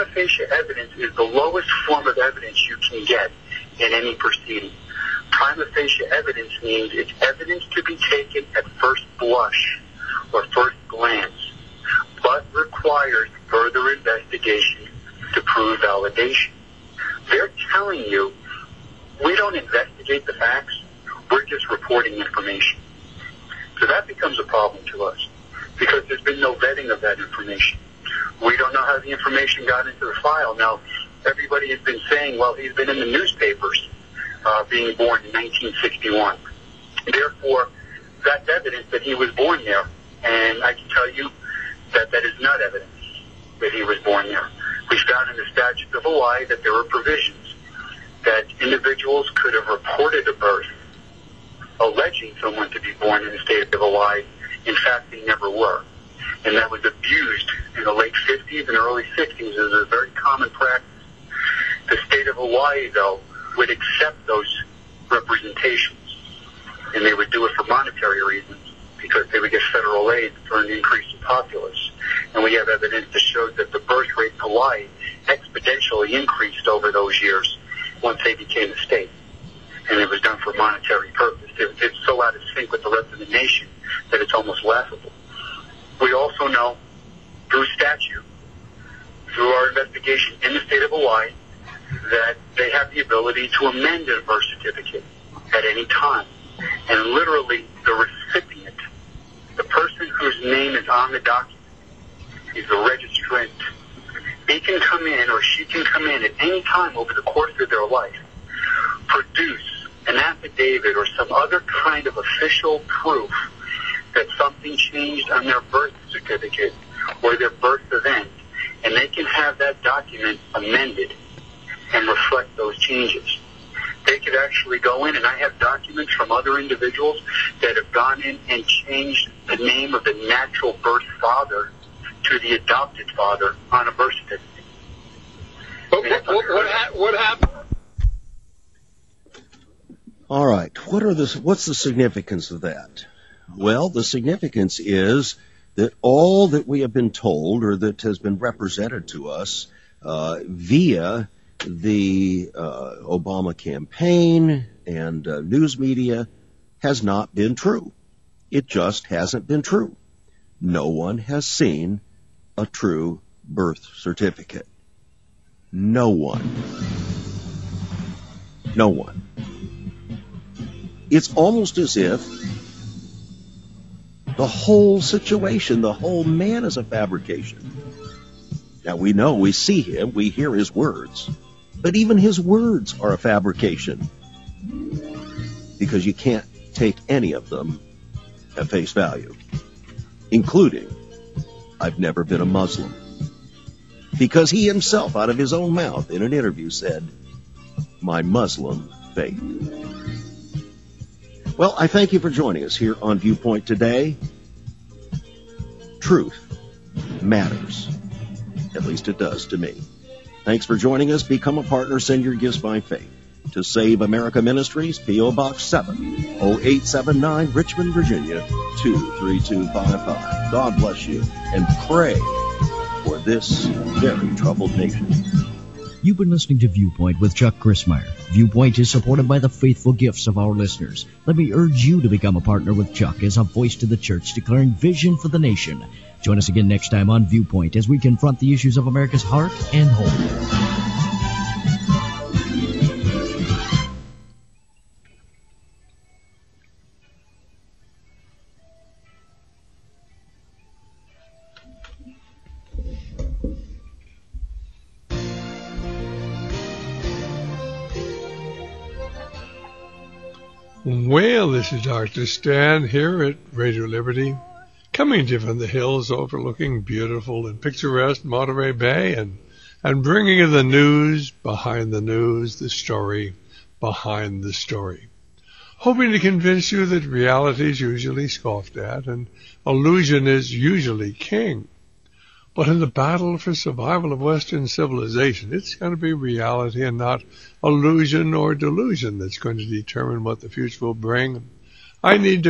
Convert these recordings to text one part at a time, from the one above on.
prima facie evidence is the lowest form of evidence you can get in any proceeding. Prima facie evidence means it's evidence to be taken at first blush or first glance, but requires further investigation to prove validation. They're telling you, we don't investigate the facts, we're just reporting information. So that becomes a problem to us, because there's been no vetting of that information. We don't know how the information got into the file. Now, everybody has been saying, well, he's been in the newspapers being born in 1961. Therefore, that's evidence that he was born there. And I can tell you that that is not evidence that he was born there. We found in the statutes of Hawaii that there were provisions that individuals could have reported a birth alleging someone to be born in the state of Hawaii. In fact, they never were. And that was abused in the late 50s and early 60s as a very common practice. The state of Hawaii, though, would accept those representations, and they would do it for monetary reasons, because they would get federal aid for an increase in populace. And we have evidence that shows that the birth rate in Hawaii exponentially increased over those years once they became a state. And it was done for monetary purpose. It's so out of sync with the rest of the nation that it's almost laughable. We also know through statute, through our investigation in the state of Hawaii, that they have the ability to amend a birth certificate at any time. And literally, the recipient, the person whose name is on the document, is the registrant. They can come in, or she can come in at any time over the course of their life, produce an affidavit or some other kind of official proof that something changed on their birth certificate or their birth event, and they can have that document amended and reflect those changes. They could actually go in, and I have documents from other individuals that have gone in and changed the name of the natural birth father to the adopted father on a birth certificate. What happened? All right. What's the significance of that? Well, the significance is that all that we have been told, or that has been represented to us via the Obama campaign and news media, has not been true. It just hasn't been true. No one has seen a true birth certificate. No one. No one. It's almost as if the whole situation, the whole man is a fabrication. Now, we know, we see him, we hear his words, but even his words are a fabrication, because you can't take any of them at face value, including, I've never been a Muslim, because he himself, out of his own mouth in an interview, said, my Muslim faith. Well, I thank you for joining us here on Viewpoint today. Truth matters. At least it does to me. Thanks for joining us. Become a partner. Send your gifts by faith to Save America Ministries, P.O. Box 70879, Richmond, Virginia, 23255. God bless you, and pray for this very troubled nation. You've been listening to Viewpoint with Chuck Crismier. Viewpoint is supported by the faithful gifts of our listeners. Let me urge you to become a partner with Chuck as a voice to the church declaring vision for the nation. Join us again next time on Viewpoint as we confront the issues of America's heart and home. Well, this is Dr. Stan here at Radio Liberty, coming to you from the hills overlooking beautiful and picturesque Monterey Bay, and bringing you the news behind the news, the story behind the story. Hoping to convince you that reality is usually scoffed at and illusion is usually king. But in the battle for survival of Western civilization, it's going to be reality and not illusion or delusion that's going to determine what the future will bring. I need to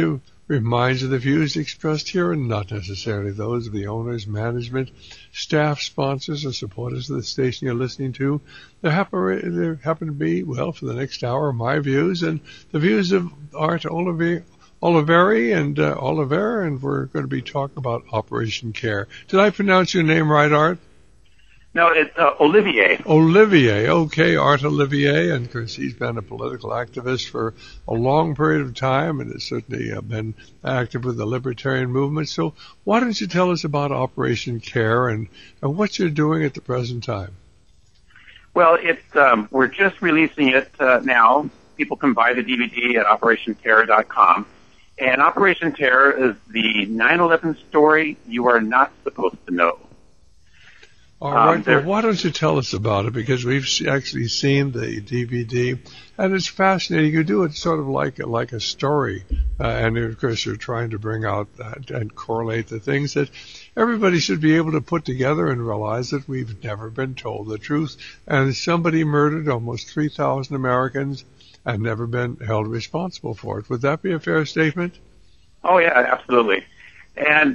reminds you the views expressed here are not necessarily those of the owners, management, staff, sponsors, or supporters of the station you're listening to. There happen to be, well, for the next hour, my views and the views of Art Oliveri and Oliver, and we're going to be talking about Operation Care. Did I pronounce your name right, Art? No, it's Olivier. Olivier, okay, Art Olivier, and of course he's been a political activist for a long period of time and has certainly been active with the libertarian movement. So why don't you tell us about Operation Care and what you're doing at the present time? Well, we're just releasing it now. People can buy the DVD at OperationCare.com. And Operation Care is the 9/11 story you are not supposed to know. All right, well, why don't you tell us about it? Because we've actually seen the DVD, and it's fascinating. You do it sort of like a story, and of course you're trying to bring out and correlate the things that everybody should be able to put together and realize that we've never been told the truth, and somebody murdered almost 3,000 Americans and never been held responsible for it. Would that be a fair statement? Oh, yeah, absolutely. And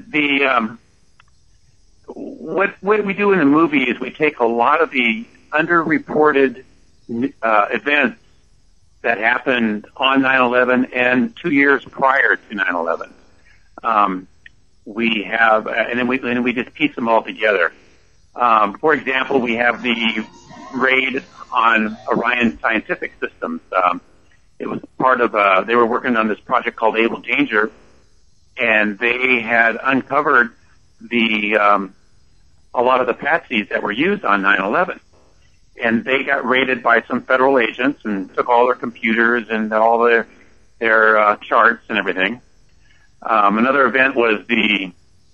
what we do in the movie is we take a lot of the underreported events that happened on 9/11 and 2 years prior to 9/11. We have, and then we just piece them all together. For example, we have the raid on Orion Scientific Systems. It was part of they were working on this project called Able Danger, and they had uncovered a lot of the patsies that were used on 9/11. And they got raided by some federal agents and took all their computers and all their charts and everything. Another event was in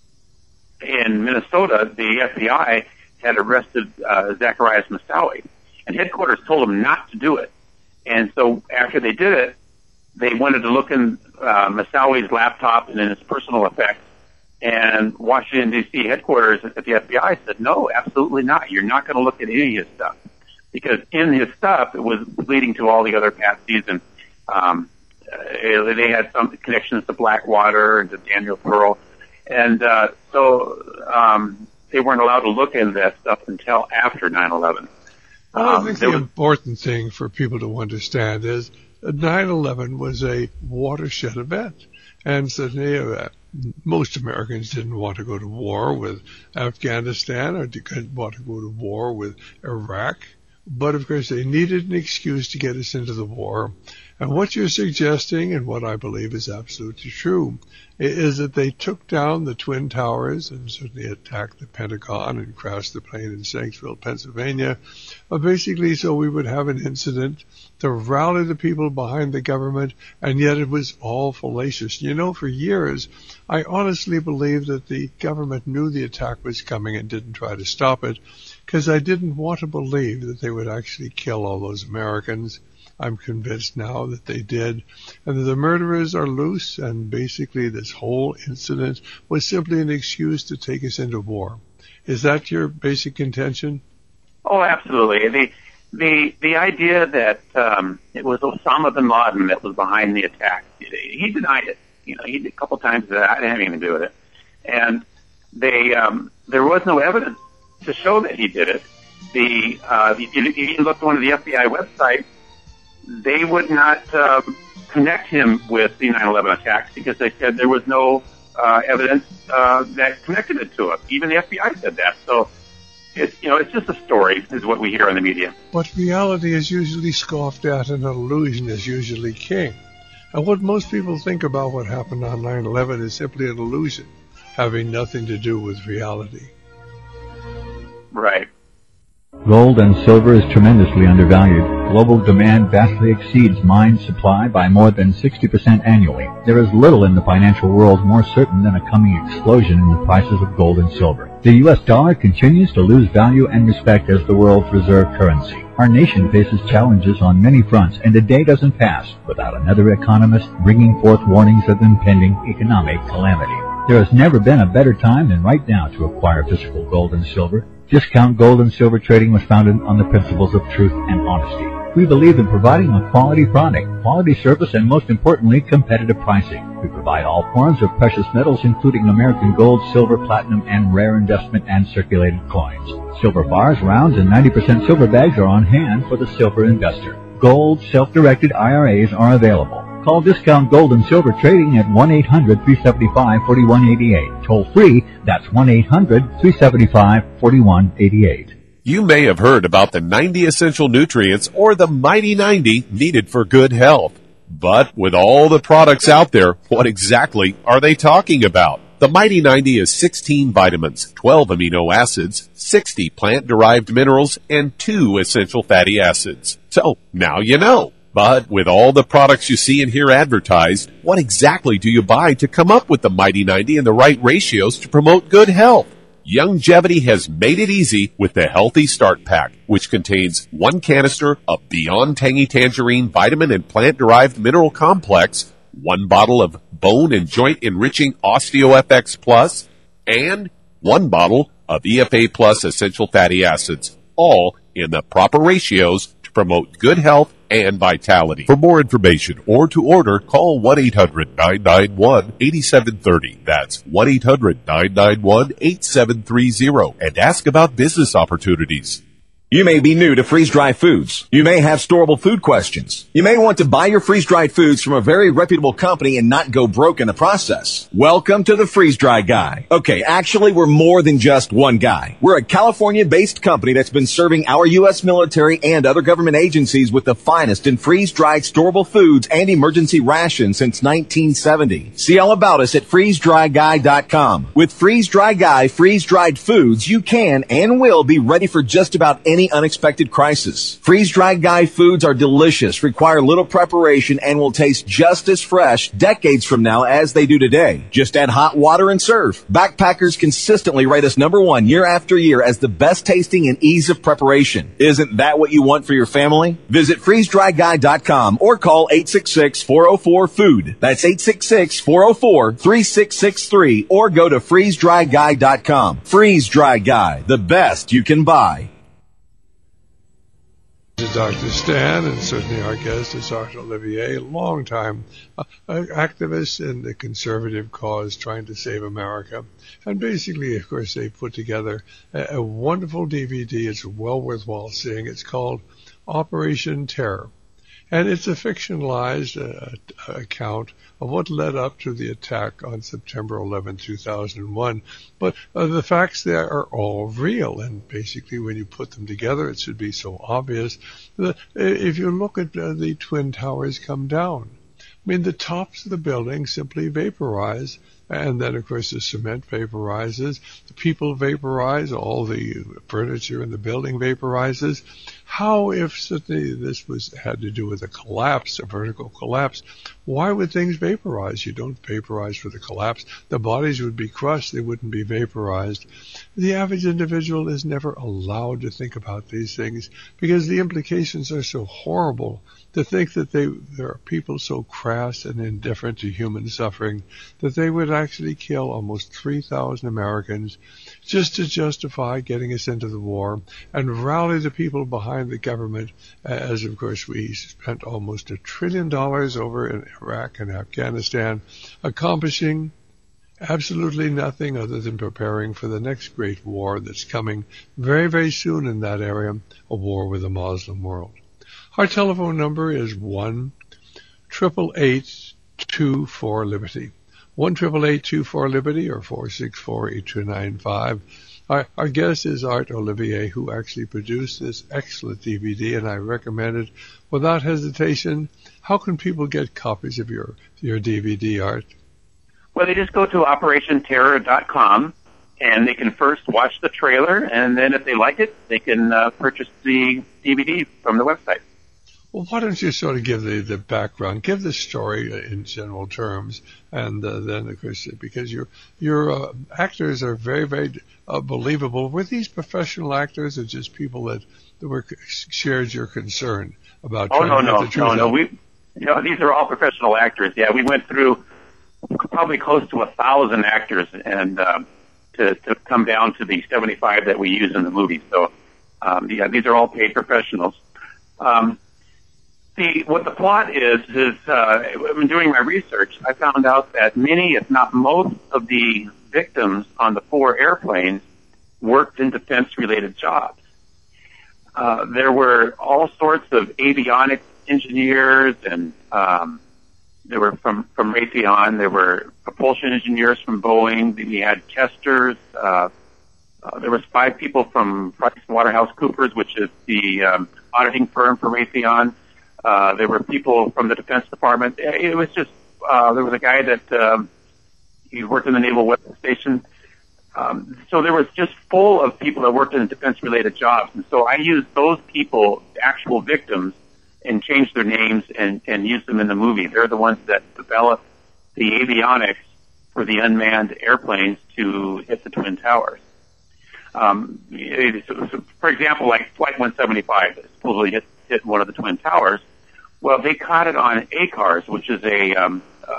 Minnesota, the FBI had arrested Zacarias Moussaoui, and headquarters told them not to do it. And so after they did it, they wanted to look in Moussaoui's laptop and in his personal effects. And Washington, D.C. headquarters at the FBI said, no, absolutely not. You're not going to look at any of his stuff. Because in his stuff, it was leading to all the other patsies, and they had some connections to Blackwater and to Daniel Pearl. And so they weren't allowed to look into that stuff until after 9/11. Well, I think the important thing for people to understand is 9/11 was a watershed event. And certainly most Americans didn't want to go to war with Afghanistan or didn't want to go to war with Iraq. But, of course, they needed an excuse to get us into the war. And what you're suggesting, and what I believe is absolutely true, is that they took down the Twin Towers and certainly attacked the Pentagon and crashed the plane in Shanksville, Pennsylvania, basically so we would have an incident to rally the people behind the government, and yet it was all fallacious. You know, for years, I honestly believed that the government knew the attack was coming and didn't try to stop it, because I didn't want to believe that they would actually kill all those Americans. I'm convinced now that they did, and that the murderers are loose, and basically this whole incident was simply an excuse to take us into war. Is that your basic contention? Oh, absolutely. The idea that it was Osama bin Laden that was behind the attack, he denied it. You know, he did a couple times that I didn't have anything to do with it, and there was no evidence to show that he did it. If you look on the FBI website, they would not connect him with the 9/11 attacks because they said there was no evidence that connected it to it. Even the FBI said that. So it's just a story, is what we hear in the media. But reality is usually scoffed at, and an illusion is usually king. And what most people think about what happened on 9/11 is simply an illusion, having nothing to do with reality. Right. Gold and silver is tremendously undervalued. Global demand vastly exceeds mine supply by more than 60% annually. There is little in the financial world more certain than a coming explosion in the prices of gold and silver. The U.S. dollar continues to lose value and respect as the world's reserve currency. Our nation faces challenges on many fronts, and a day doesn't pass without another economist bringing forth warnings of impending economic calamity. There has never been a better time than right now to acquire physical gold and silver. Discount Gold and Silver Trading was founded on the principles of truth and honesty. We believe in providing a quality product, quality service, and most importantly, competitive pricing. We provide all forms of precious metals, including American gold, silver, platinum, and rare investment and circulated coins. Silver bars, rounds, and 90% silver bags are on hand for the silver investor. Gold, self-directed IRAs are available. Call Discount Gold and Silver Trading at 1-800-375-4188. Toll free, that's 1-800-375-4188. You may have heard about the 90 essential nutrients or the Mighty 90 needed for good health. But with all the products out there, what exactly are they talking about? The Mighty 90 is 16 vitamins, 12 amino acids, 60 plant-derived minerals, and 2 essential fatty acids. So, now you know. But with all the products you see and hear advertised, what exactly do you buy to come up with the Mighty 90 and the right ratios to promote good health? Youngevity has made it easy with the Healthy Start Pack, which contains 1 canister of Beyond Tangy Tangerine Vitamin and Plant-Derived Mineral Complex, 1 bottle of Bone and Joint Enriching OsteoFX Plus, and 1 bottle of EFA Plus Essential Fatty Acids, all in the proper ratios to promote good health and vitality. For more information or to order, call 1-800-991-8730. That's 1-800-991-8730 and ask about business opportunities. You may be new to freeze-dried foods. You may have storable food questions. You may want to buy your freeze-dried foods from a very reputable company and not go broke in the process. Welcome to the Freeze-Dry Guy. Okay, actually, we're more than just one guy. We're a California-based company that's been serving our U.S. military and other government agencies with the finest in freeze-dried storable foods and emergency rations since 1970. See all about us at freezedryguy.com. With Freeze-Dry Guy freeze-dried foods, you can and will be ready for just about any unexpected crisis. Freeze-Dried Guy foods are delicious, require little preparation, and will taste just as fresh decades from now as they do today. Just add hot water and serve. Backpackers consistently rate us #1 year after year as the best tasting and ease of preparation. Isn't that what you want for your family? Visit freezedryguy.com or call 866-404-FOOD. That's 866-404-3663 or go to freezedryguy.com. Freeze-Dry Guy, the best you can buy. This is Dr. Stan, and certainly our guest is Art Olivier, a long-time activist in the conservative cause trying to save America. And basically, of course, they put together a wonderful DVD. It's well worthwhile seeing. It's called Operation Terror. And it's a fictionalized account of what led up to the attack on September 11, 2001. But the facts there are all real, and basically when you put them together, it should be so obvious. If you look at the Twin Towers come down, I mean, the tops of the buildings simply vaporize, and then, of course, the cement vaporizes, the people vaporize, all the furniture in the building vaporizes. How, if suddenly this had to do with a collapse, a vertical collapse, why would things vaporize? You don't vaporize for the collapse. The bodies would be crushed. They wouldn't be vaporized. The average individual is never allowed to think about these things because the implications are so horrible. To think that there are people so crass and indifferent to human suffering that they would actually kill almost 3,000 Americans just to justify getting us into the war and rally the people behind the government, as of course we spent almost $1 trillion over in Iraq and Afghanistan, accomplishing absolutely nothing other than preparing for the next great war that's coming very, very soon in that area, a war with the Muslim world. Our telephone number is 1-888-24-LIBERTY. 1-888-24-LIBERTY or 464-8295. Our guest is Art Olivier, who actually produced this excellent DVD, and I recommend it without hesitation. How can people get copies of your DVD, Art? Well, they just go to OperationTerror.com, and they can first watch the trailer, and then if they like it, they can purchase the DVD from the website. Well, why don't you sort of give the background, give the story in general terms, and then, of course, because your actors are very, very believable. Were these professional actors or just people that shared your concern about trying to get the truth out? No. These are all professional actors. Yeah, we went through probably close to 1,000 actors, and to come down to the 75 that we use in the movie. So, these are all paid professionals. What the plot is in doing my research, I found out that many, if not most, of the victims on the 4 airplanes worked in defense-related jobs. There were all sorts of avionics engineers, and there were from Raytheon. There were propulsion engineers from Boeing. We had testers. There was 5 people from PricewaterhouseCoopers, which is the auditing firm for Raytheon. There were people from the Defense Department. It was just there was a guy that he worked in the Naval Weapons Station. So there was just full of people that worked in defense-related jobs. And so I used those people, actual victims, and changed their names and used them in the movie. They're the ones that developed the avionics for the unmanned airplanes to hit the Twin Towers. For example, like Flight 175 that supposedly hit one of the Twin Towers. Well, they caught it on ACARS, which is a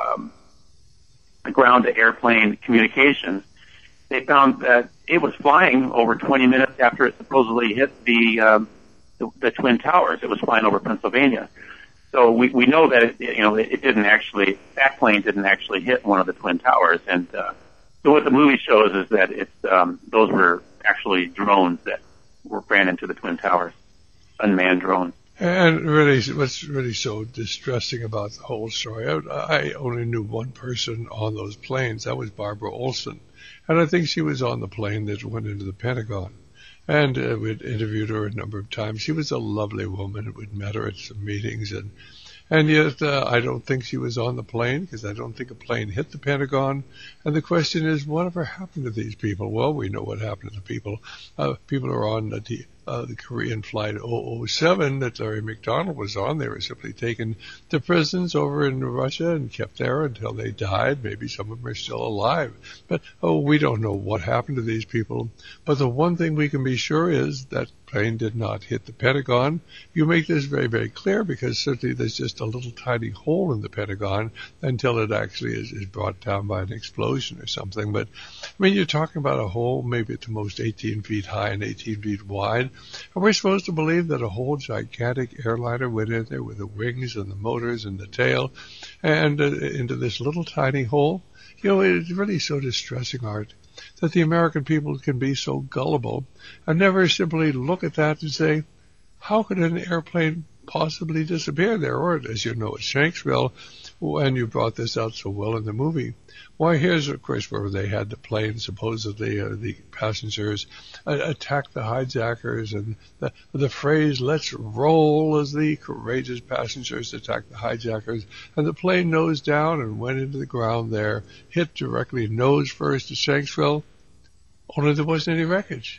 ground-to-airplane communications. They found that it was flying over 20 minutes after it supposedly hit the Twin Towers. It was flying over Pennsylvania. So we know that it didn't actually, that plane didn't actually hit one of the Twin Towers. And so what the movie shows is that those were actually drones that ran into the Twin Towers, unmanned drones. And really, what's really so distressing about the whole story, I only knew one person on those planes. That was Barbara Olson. And I think she was on the plane that went into the Pentagon. And we'd interviewed her a number of times. She was a lovely woman. We'd met her at some meetings. And yet I don't think she was on the plane, because I don't think a plane hit the Pentagon. And the question is, whatever happened to these people? Well, we know what happened to the people. People are on the Korean flight 007 that Larry McDonald was on. They were simply taken to prisons over in Russia and kept there until they died. Maybe some of them are still alive. But, we don't know what happened to these people. But the one thing we can be sure is that plane did not hit the Pentagon. You make this very, very clear, because certainly there's just a little tiny hole in the Pentagon until it actually is brought down by an explosion or something. But, I mean, you're talking about a hole maybe at the most 18 feet high and 18 feet wide. And we're supposed to believe that a whole gigantic airliner went in there with the wings and the motors and the tail and into this little tiny hole. It's really so distressing, Art, that the American people can be so gullible and never simply look at that and say, how could an airplane possibly disappear there? Or, as you know, at Shanksville, and you brought this out so well in the movie, why, here's, of course, where they had the plane, supposedly the passengers attack the hijackers, and the phrase, let's roll, as the courageous passengers attacked the hijackers, and the plane nosed down and went into the ground there, hit directly nose first to Shanksville, only there wasn't any wreckage.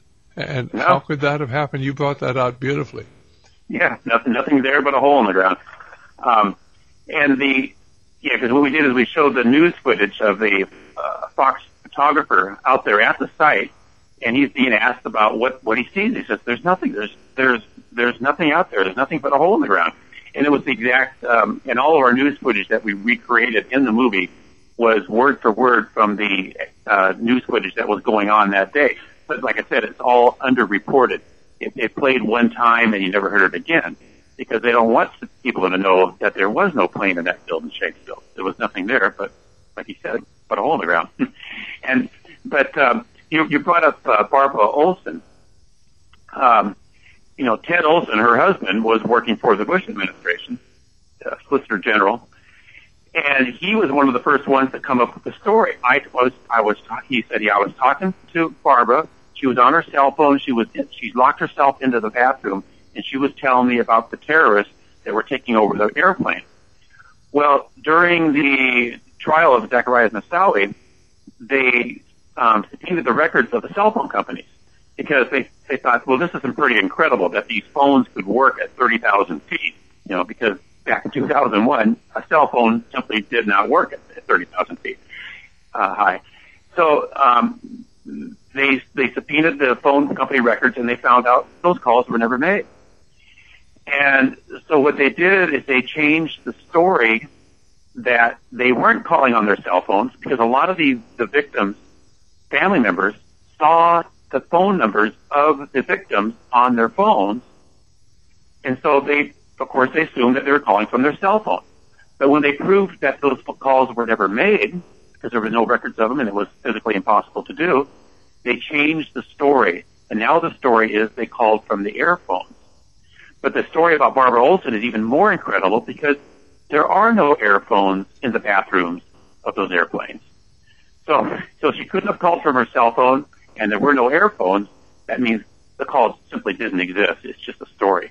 And no. How could that have happened? You brought that out beautifully. Yeah, nothing there but a hole in the ground. Because what we did is we showed the news footage of the Fox photographer out there at the site, and he's being asked about what he sees. He says, "There's nothing. There's nothing out there. There's nothing but a hole in the ground." And it was the exact. And all of our news footage that we recreated in the movie was word for word from the news footage that was going on that day. But like I said, it's all underreported. It played one time, and you never heard it again, because they don't want people to know that there was no plane in that field in Shanksville. There was nothing there, but like you said, but a hole in the ground. You brought up Barbara Olson. Ted Olson, her husband, was working for the Bush administration, Solicitor General, and he was one of the first ones to come up with the story. He said, I was talking to Barbara. She was on her cell phone. She locked herself into the bathroom, and she was telling me about the terrorists that were taking over the airplane. Well, during the trial of Zacharias Moussaoui, they subpoenaed the records of the cell phone companies, because they thought, well, this is pretty incredible that these phones could work at 30,000 feet, because back in 2001, a cell phone simply did not work at 30,000 feet high. So they subpoenaed the phone company records, and they found out those calls were never made. And so what they did is they changed the story that they weren't calling on their cell phones, because a lot of the victims' family members saw the phone numbers of the victims on their phones. And so they of course, they assumed that they were calling from their cell phone. But when they proved that those calls were never made, because there were no records of them and it was physically impossible to do, they changed the story. And now the story is they called from the airphones. But the story about Barbara Olson is even more incredible because there are no airphones in the bathrooms of those airplanes. So she couldn't have called from her cell phone, and there were no airphones. That means the call simply didn't exist. It's just a story.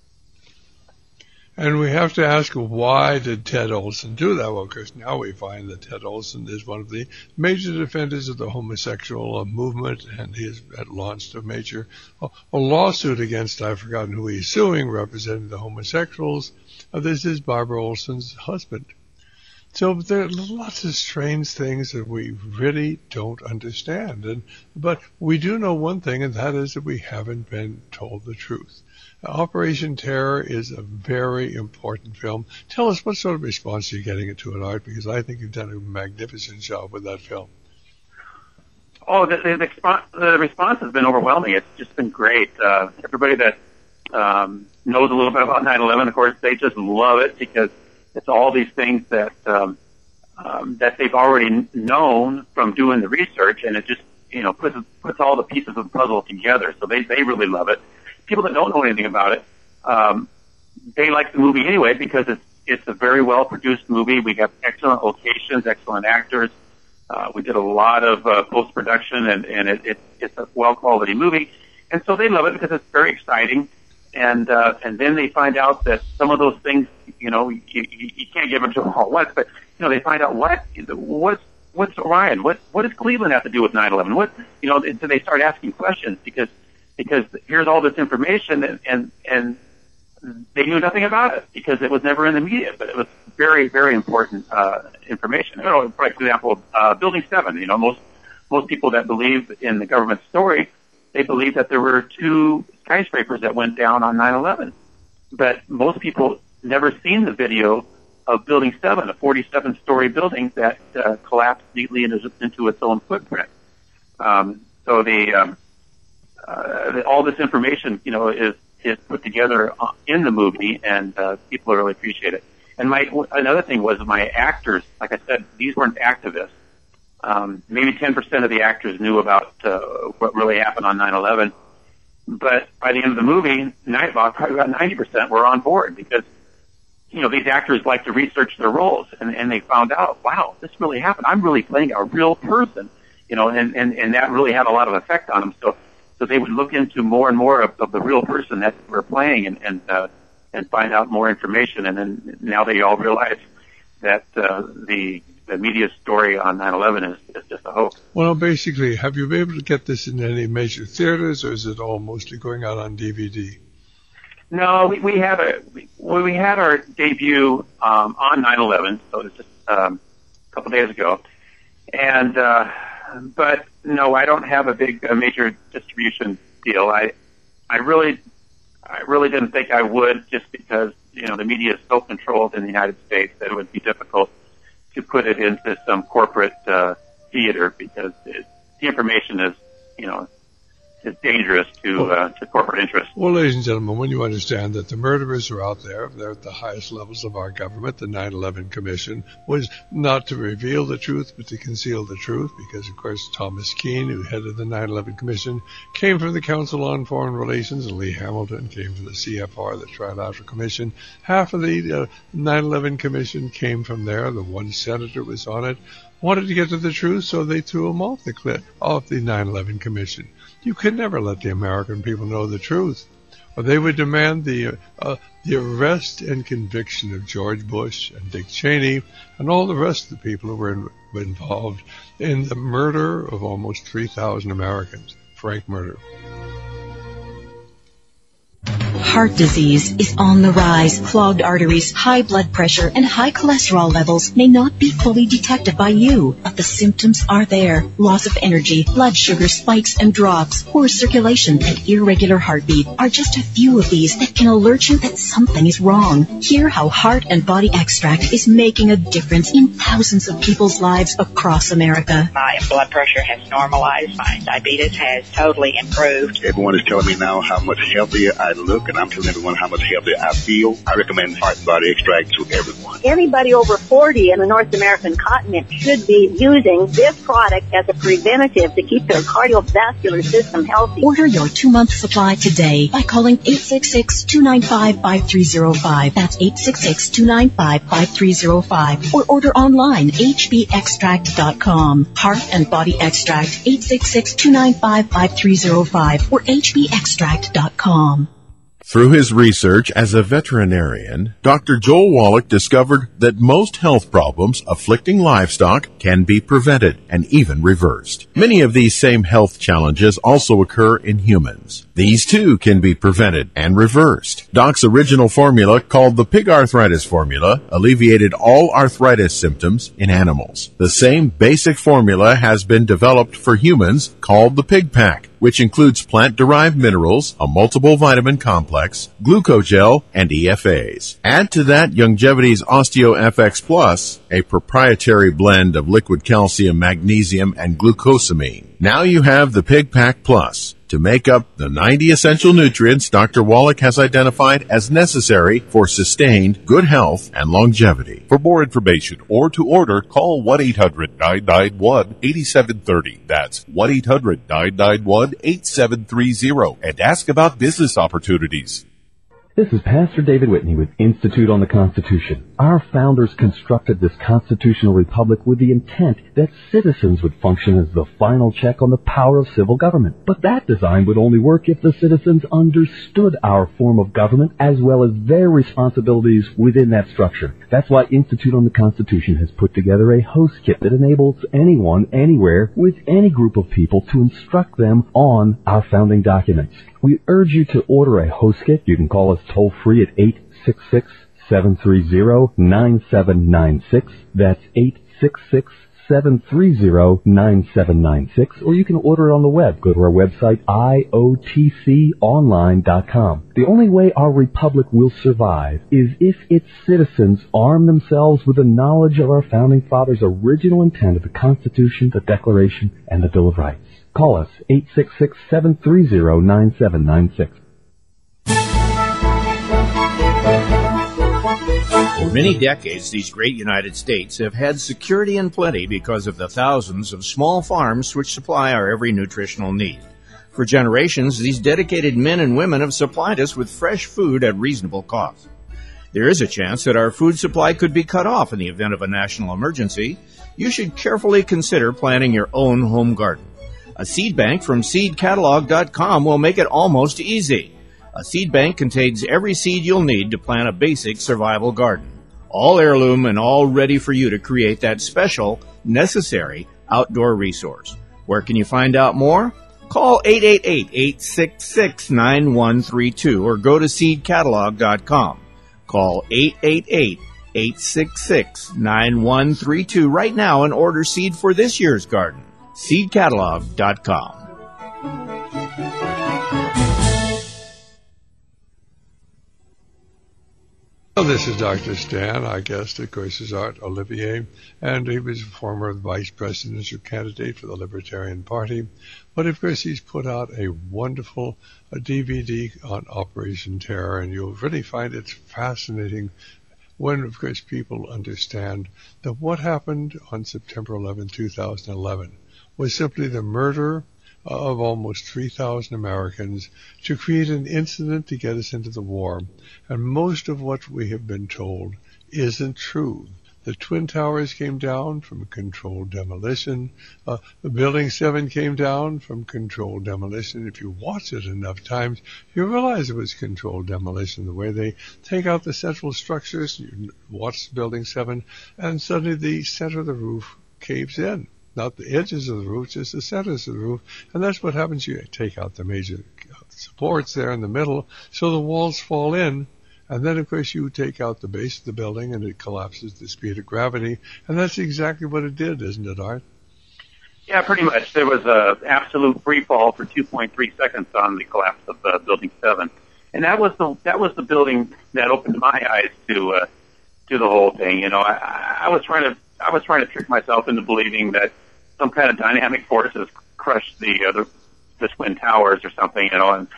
And we have to ask, why did Ted Olson do that? Well, because now we find that Ted Olson is one of the major defenders of the homosexual movement, and he has launched a major lawsuit against, I've forgotten who he's suing, representing the homosexuals. This is Barbara Olson's husband. So there are lots of strange things that we really don't understand. But we do know one thing, and that is that we haven't been told the truth. Operation Terror is a very important film. Tell us, what sort of response you're getting to it, Art, because I think you've done a magnificent job with that film. Oh, the response has been overwhelming. It's just been great. Everybody that knows a little bit about 9/11, of course, they just love it because it's all these things that that they've already known from doing the research, and it just puts all the pieces of the puzzle together. So they really love it. People that don't know anything about it, they like the movie anyway because it's a very well produced movie. We have excellent locations, excellent actors. We did a lot of post production, and it's a well quality movie, and so they love it because it's very exciting. And then they find out that some of those things, you can't give them to them all at once, but they find out what's Orion, what does Cleveland have to do with 9/11? And so they start asking questions because here's all this information and they knew nothing about it because it was never in the media, but it was very, very important information. For example, Building 7. Most people that believe in the government story, they believe that there were 2 skyscrapers that went down on 9/11, but most people never seen the video of Building 7, a 47-story building that collapsed neatly into its own footprint. So all this information, is put together in the movie, and people really appreciate it. And another thing was my actors. Like I said, these weren't activists. Maybe 10% of the actors knew about what really happened on 9/11, but by the end of the movie, probably about 90% were on board because these actors like to research their roles, and they found out, wow, this really happened. I'm really playing a real person, and that really had a lot of effect on them. So they would look into more and more of the real person that we're playing and find out more information. And then now they all realize that the media story on 9/11 is just a hoax. Well, basically, have you been able to get this in any major theaters, or is it all mostly going out on DVD? No, we had our debut on 9/11, so it was just a couple days ago, and but no, I don't have a major distribution deal. I really didn't think I would, just because the media is so controlled in the United States that it would be difficult to put it into some corporate theater because the information is dangerous to corporate interests. Well, ladies and gentlemen, when you understand that the murderers are out there, they're at the highest levels of our government. The 9/11 Commission was not to reveal the truth, but to conceal the truth, because, of course, Thomas Keane, who headed the 9/11 Commission, came from the Council on Foreign Relations, and Lee Hamilton came from the CFR, the Trilateral Commission. Half of the 9/11 Commission came from there. The one senator was on it, wanted to get to the truth, so they threw him off the 9/11 Commission. You could never let the American people know the truth, or they would demand the arrest and conviction of George Bush and Dick Cheney and all the rest of the people who were involved in the murder of almost 3,000 Americans, frank murder. Heart disease is on the rise. Clogged arteries, high blood pressure, and high cholesterol levels may not be fully detected by you, but the symptoms are there. Loss of energy, blood sugar spikes and drops, poor circulation, and irregular heartbeat are just a few of these that can alert you that something is wrong. Hear how Heart and Body Extract is making a difference in thousands of people's lives across America. My blood pressure has normalized. My diabetes has totally improved. Everyone is telling me now how much healthier I look, and I'm telling everyone how much healthier I feel, I recommend Heart and Body Extract to everyone. Anybody over 40 in the North American continent should be using this product as a preventative to keep their cardiovascular system healthy. Order your 2-month supply today by calling 866-295-5305. That's 866-295-5305. Or order online, hbextract.com. Heart and Body Extract, 866-295-5305 or hbextract.com. Through his research as a veterinarian, Dr. Joel Wallach discovered that most health problems afflicting livestock can be prevented and even reversed. Many of these same health challenges also occur in humans. These too can be prevented and reversed. Doc's original formula, called the Pig Arthritis Formula, alleviated all arthritis symptoms in animals. The same basic formula has been developed for humans, called the Pig Pack, which includes plant-derived minerals, a multiple vitamin complex, glucogel, and EFAs. Add to that Youngevity's OsteoFX Plus, a proprietary blend of liquid calcium, magnesium, and glucosamine. Now you have the Pig Pack Plus to make up the 90 essential nutrients Dr. Wallach has identified as necessary for sustained good health and longevity. For more information or to order, call 1-800-991-8730. That's 1-800-991-8730 and ask about business opportunities. This is Pastor David Whitney with Institute on the Constitution. Our founders constructed this constitutional republic with the intent that citizens would function as the final check on the power of civil government. But that design would only work if the citizens understood our form of government as well as their responsibilities within that structure. That's why Institute on the Constitution has put together a host kit that enables anyone, anywhere, with any group of people to instruct them on our founding documents. We urge you to order a host kit. You can call us toll-free at 866-730-9796. That's 866-730-9796. Or you can order it on the web. Go to our website, iotconline.com. The only way our republic will survive is if its citizens arm themselves with the knowledge of our founding fathers' original intent of the Constitution, the Declaration, and the Bill of Rights. Call us, 866-730-9796. For many decades, these great United States have had security and plenty because of the thousands of small farms which supply our every nutritional need. For generations, these dedicated men and women have supplied us with fresh food at reasonable cost. There is a chance that our food supply could be cut off in the event of a national emergency. You should carefully consider planting your own home garden. A seed bank from seedcatalog.com will make it almost easy. A seed bank contains every seed you'll need to plant a basic survival garden. All heirloom and all ready for you to create that special, necessary outdoor resource. Where can you find out more? Call 888-866-9132 or go to seedcatalog.com. Call 888-866-9132 right now and order seed for this year's garden. seedcatalog.com. Well, this is Dr. Stan. Our guest, of course, is Art Olivier, and he was a former vice presidential candidate for the Libertarian Party. But, of course, he's put out a wonderful DVD on Operation Terror, and you'll really find it fascinating when, of course, people understand that what happened on September 11, 2011 was simply the murder of almost 3,000 Americans to create an incident to get us into the war. And most of what we have been told isn't true. The Twin Towers came down from controlled demolition. The Building 7 came down from controlled demolition. If you watch it enough times, you realize it was controlled demolition. The way they take out the central structures, you watch Building 7, and suddenly the center of the roof caves in. Not the edges of the roof, just the centers of the roof. And that's what happens. You take out the major supports there in the middle, so the walls fall in. And then, of course, you take out the base of the building, and it collapses at the speed of gravity. And that's exactly what it did, isn't it, Art? Yeah, pretty much. There was a absolute free fall for 2.3 seconds on the collapse of Building 7. And that was the building that opened my eyes to the whole thing. You know, I was trying to trick myself into believing that some kind of dynamic forces crushed the Twin Towers or something, you know,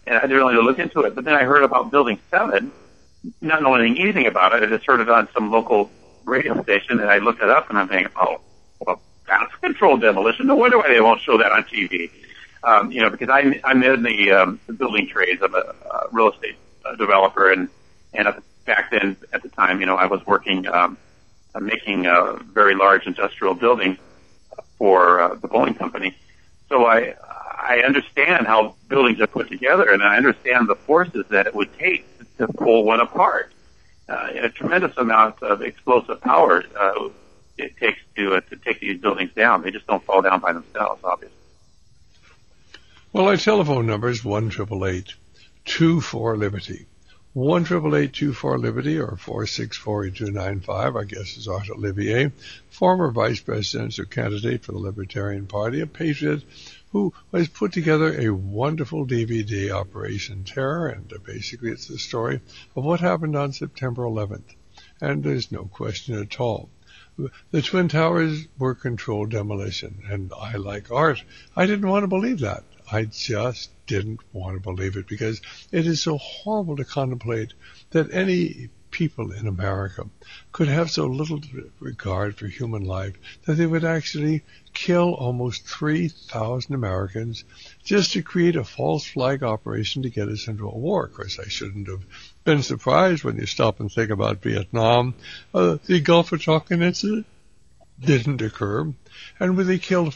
and I didn't really look into it. But then I heard about Building 7, not knowing anything about it. I just heard it on some local radio station, and I looked it up, and I'm thinking, oh, well, that's controlled demolition. No wonder why they won't show that on TV. Because I'm in the building trades. I'm a real estate developer, and back then, at the time, I was working making a very large industrial building for the Boeing company. So I understand how buildings are put together, and I understand the forces that it would take to pull one apart. A tremendous amount of explosive power it takes to take these buildings down. They just don't fall down by themselves, obviously. Well, our telephone number is 1-888-24-LIBERTY. 1-888-24-LIBERTY or 464-8295. Our guest is Art Olivier, former vice presidential candidate for the Libertarian Party, a patriot who has put together a wonderful DVD, Operation Terror, and basically it's the story of what happened on September 11th. And there's no question at all. The Twin Towers were controlled demolition, and I, like Art, I didn't want to believe that. I just didn't want to believe it because it is so horrible to contemplate that any people in America could have so little regard for human life that they would actually kill almost 3,000 Americans just to create a false flag operation to get us into a war. Of course, I shouldn't have been surprised when you stop and think about Vietnam. The Gulf of Tonkin incident didn't occur, and they killed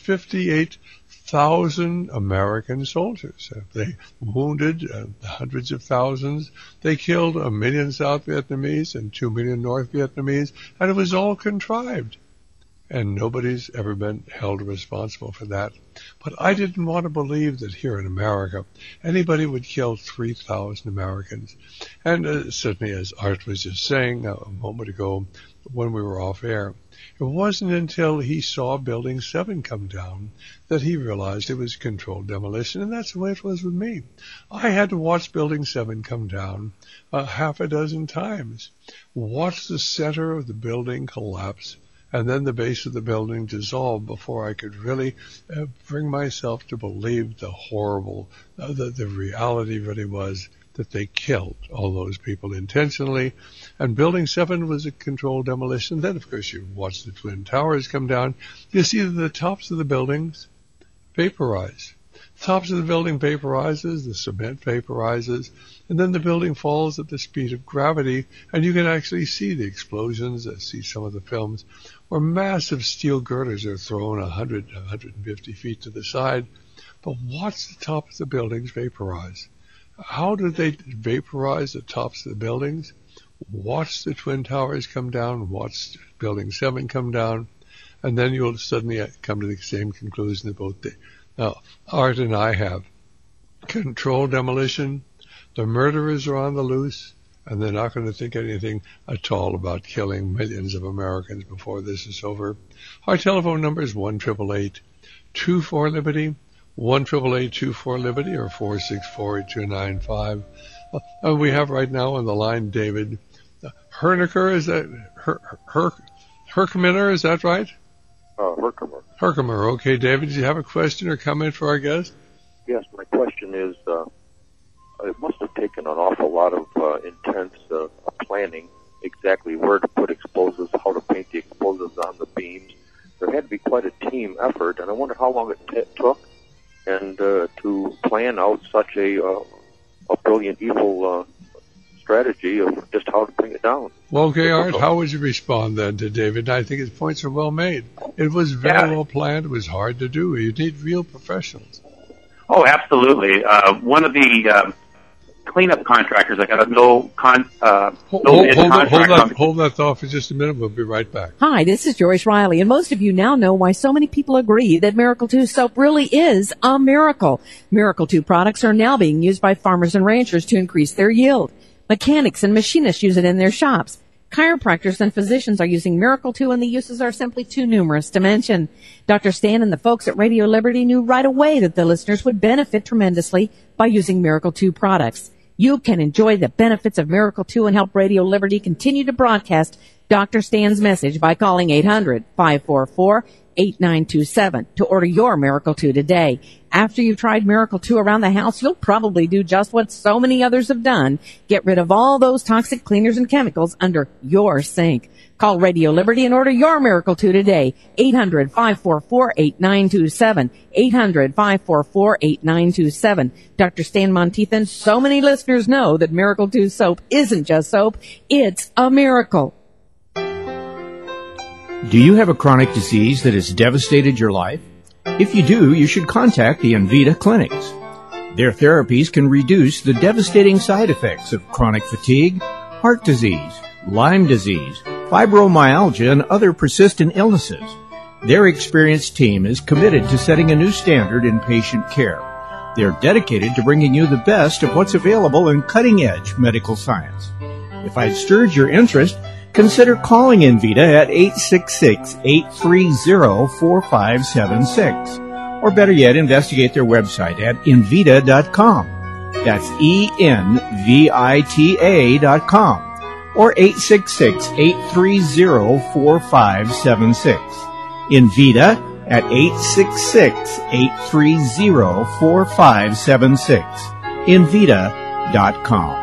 58,000 American soldiers. They wounded hundreds of thousands. They killed 1 million South Vietnamese and 2 million North Vietnamese, and it was all contrived. And nobody's ever been held responsible for that. But I didn't want to believe that here in America, anybody would kill 3,000 Americans. And certainly, as Art was just saying a moment ago when we were off air, it wasn't until he saw Building 7 come down that he realized it was controlled demolition, and that's the way it was with me. I had to watch Building 7 come down half a dozen times, watch the center of the building collapse, and then the base of the building dissolve before I could really bring myself to believe the horrible, the reality really was that they killed all those people intentionally. And Building 7 was a controlled demolition. Then, of course, you watch the Twin Towers come down. You see that the tops of the buildings vaporize. Tops of the building vaporizes, the cement vaporizes, and then the building falls at the speed of gravity, and you can actually see the explosions. I see some of the films where massive steel girders are thrown 100, 150 feet to the side. But watch the top of the buildings vaporize. How did they vaporize the tops of the buildings? Watch the Twin Towers come down, watch Building 7 come down, and then you'll suddenly come to the same conclusion that both now, Art and I have. Controlled demolition, the murderers are on the loose, and they're not going to think anything at all about killing millions of Americans before this is over. Our telephone number is 1-888-24-LIBERTY. 1-888-24-LIBERTY or 464-8295. We have right now on the line David Herkimer. Is that Herkimer? Is that right? Herkimer. Herkimer. Okay, David, do you have a question or comment for our guest? Yes, my question is, it must have taken an awful lot of intense planning, exactly where to put explosives, how to paint the explosives on the beams. There had to be quite a team effort, and I wonder how long it took and to plan out such a brilliant evil strategy of just how to bring it down. Well, okay, Art, how would you respond then to David? I think his points are well made. It was very well planned. It was hard to do. You need real professionals. Oh, absolutely. One of the cleanup contractors, I got a hold that thought for just a minute. We'll be right back. Hi, this is Joyce Riley, and most of you now know why so many people agree that Miracle 2 soap really is a miracle. Miracle 2 products are now being used by farmers and ranchers to increase their yield. Mechanics and machinists use it in their shops. Chiropractors and physicians are using Miracle 2, and the uses are simply too numerous to mention. Dr. Stan and the folks at Radio Liberty knew right away that the listeners would benefit tremendously by using Miracle 2 products. You can enjoy the benefits of Miracle 2 and help Radio Liberty continue to broadcast Dr. Stan's message by calling 800-544 800-544-8927 to order your Miracle 2 today. After you've tried Miracle 2 around the house, you'll probably do just what so many others have done. Get rid of all those toxic cleaners and chemicals under your sink. Call Radio Liberty and order your Miracle 2 today. 800-544-8927. 800-544-8927. Dr. Stan Monteith and so many listeners know that Miracle 2 soap isn't just soap. It's a miracle. Do you have a chronic disease that has devastated your life? If you do, you should contact the Envita clinics. Their therapies can reduce the devastating side effects of chronic fatigue, heart disease, Lyme disease, fibromyalgia, and other persistent illnesses. Their experienced team is committed to setting a new standard in patient care. They're dedicated to bringing you the best of what's available in cutting-edge medical science. If I'd stirred your interest, consider calling Envita at 866-830-4576. Or better yet, investigate their website at Envita.com. That's ENVITA.com. Or 866-830-4576. Envita at 866-830-4576. Envita.com.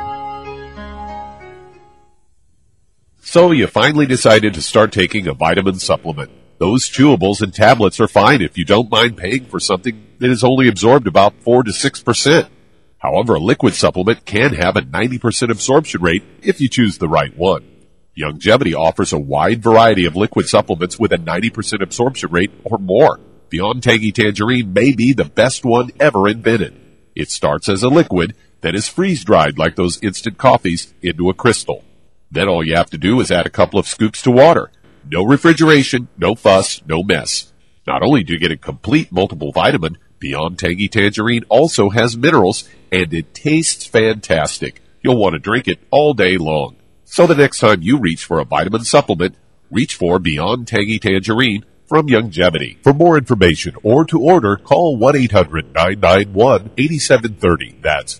So you finally decided to start taking a vitamin supplement. Those chewables and tablets are fine if you don't mind paying for something that is only absorbed about 4 to 6%. However, a liquid supplement can have a 90% absorption rate if you choose the right one. Youngevity offers a wide variety of liquid supplements with a 90% absorption rate or more. Beyond Tangy Tangerine may be the best one ever invented. It starts as a liquid that is freeze-dried like those instant coffees into a crystal. Then all you have to do is add a couple of scoops to water. No refrigeration, no fuss, no mess. Not only do you get a complete multiple vitamin, Beyond Tangy Tangerine also has minerals, and it tastes fantastic. You'll want to drink it all day long. So the next time you reach for a vitamin supplement, reach for Beyond Tangy Tangerine from Youngevity. For more information or to order, call 1-800-991-8730. That's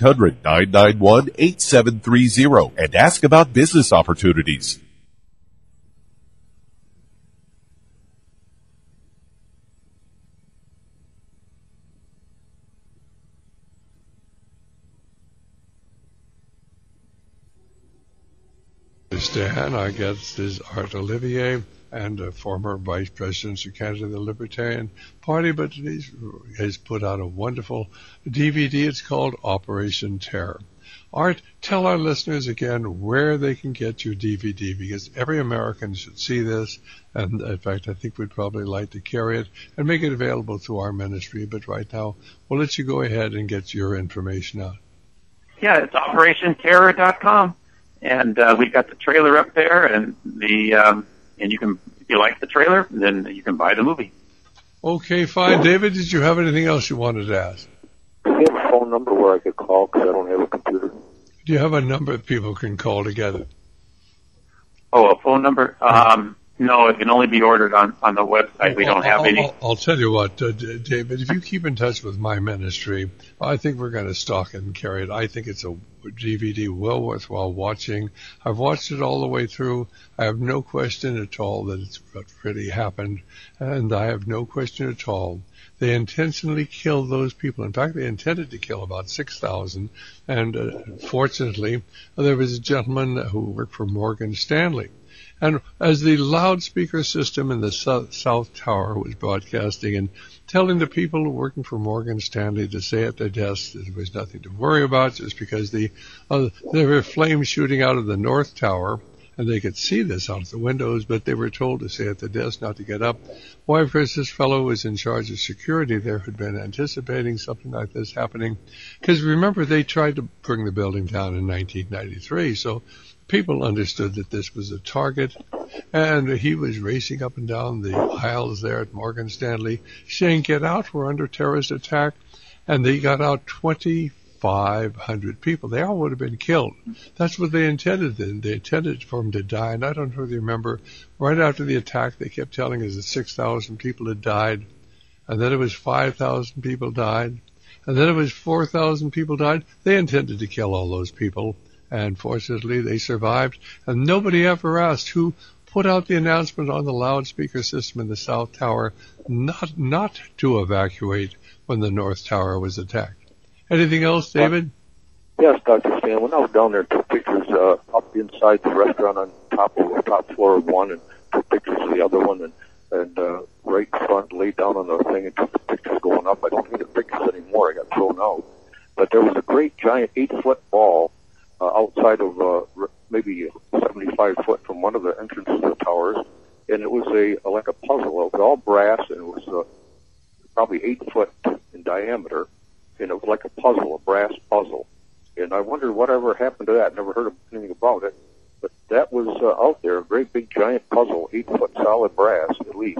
1-800-991-8730 and ask about business opportunities. Stan, our guest is Art Olivier, and a former vice president of Canada, the Libertarian Party, but he has put out a wonderful DVD. It's called Operation Terror. Art, tell our listeners again where they can get your DVD, because every American should see this, and in fact, I think we'd probably like to carry it and make it available through our ministry, but right now, we'll let you go ahead and get your information out. Yeah, it's OperationTerror.com. And we've got the trailer up there, and and you can, if you like the trailer, then you can buy the movie. Okay, fine. David, did you have anything else you wanted to ask? Do you have a phone number where I could call because I don't have a computer? Do you have a number that people can call together? Oh, a phone number? No, it can only be ordered on the website. We don't have any. I'll tell you what, David, if you keep in touch with my ministry, I think we're going to stock it and carry it. I think it's a DVD well worthwhile watching. I've watched it all the way through. I have no question at all that it's what really happened, and I have no question at all. They intentionally killed those people. In fact, they intended to kill about 6,000, and fortunately, there was a gentleman who worked for Morgan Stanley. And as the loudspeaker system in the South Tower was broadcasting and telling the people working for Morgan Stanley to stay at their desks, there was nothing to worry about, just because there were flames shooting out of the North Tower, and they could see this out of the windows, but they were told to stay at the desk, not to get up. Why, of course, this fellow who was in charge of security there had been anticipating something like this happening. Because remember, they tried to bring the building down in 1993, so people understood that this was a target, and he was racing up and down the aisles there at Morgan Stanley saying, "Get out, we're under terrorist attack." And they got out 2,500 people. They all would have been killed. That's what they intended then. They intended for them to die. And I don't know if you remember, right after the attack, they kept telling us that 6,000 people had died, and then it was 5,000 people died, and then it was 4,000 people died. They intended to kill all those people. And fortunately, they survived. And nobody ever asked who put out the announcement on the loudspeaker system in the South Tower not to evacuate when the North Tower was attacked. Anything else, David? Yes, Dr. Stan. When I was down there, took pictures up inside the restaurant on top floor of one, and took pictures of the other one, and right in front, laid down on the thing and took the pictures going up. I don't take the pictures anymore. I got thrown out. But there was a great giant 8-foot ball outside of maybe 75 foot from one of the entrances of the towers, and it was like a puzzle. It was all brass, and it was probably 8 foot in diameter, and it was like a puzzle, a brass puzzle. And I wondered whatever happened to that. Never heard of anything about it, but that was out there, a great big giant puzzle, 8 foot solid brass at least.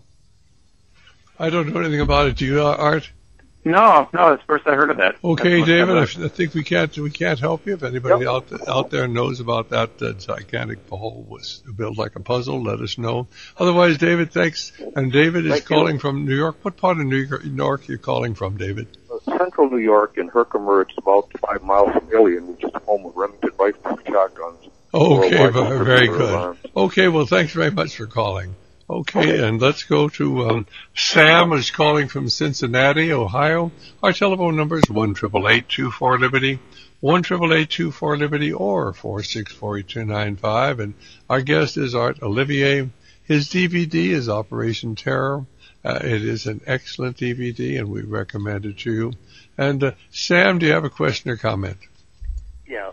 I don't know anything about it. Do you, Art? No, it's the first I heard of that. Okay, David, I think we can't help you. If anybody out there knows about that gigantic ball was built like a puzzle, let us know. Otherwise, David, thanks. And David is calling from New York. What part of New York are you calling from, David? Central New York in Herkimer. It's about 5 miles from Ilion, which is the home of Remington rifles and shotguns. Okay, very good. Okay, well, thanks very much for calling. Okay, and let's go to Sam is calling from Cincinnati, Ohio. Our telephone number is 1-888-24-LIBERTY, 1-888-24-LIBERTY, or 464-8295. And our guest is Art Olivier. His DVD is Operation Terror. It is an excellent DVD, and we recommend it to you. And Sam, do you have a question or comment? Yeah,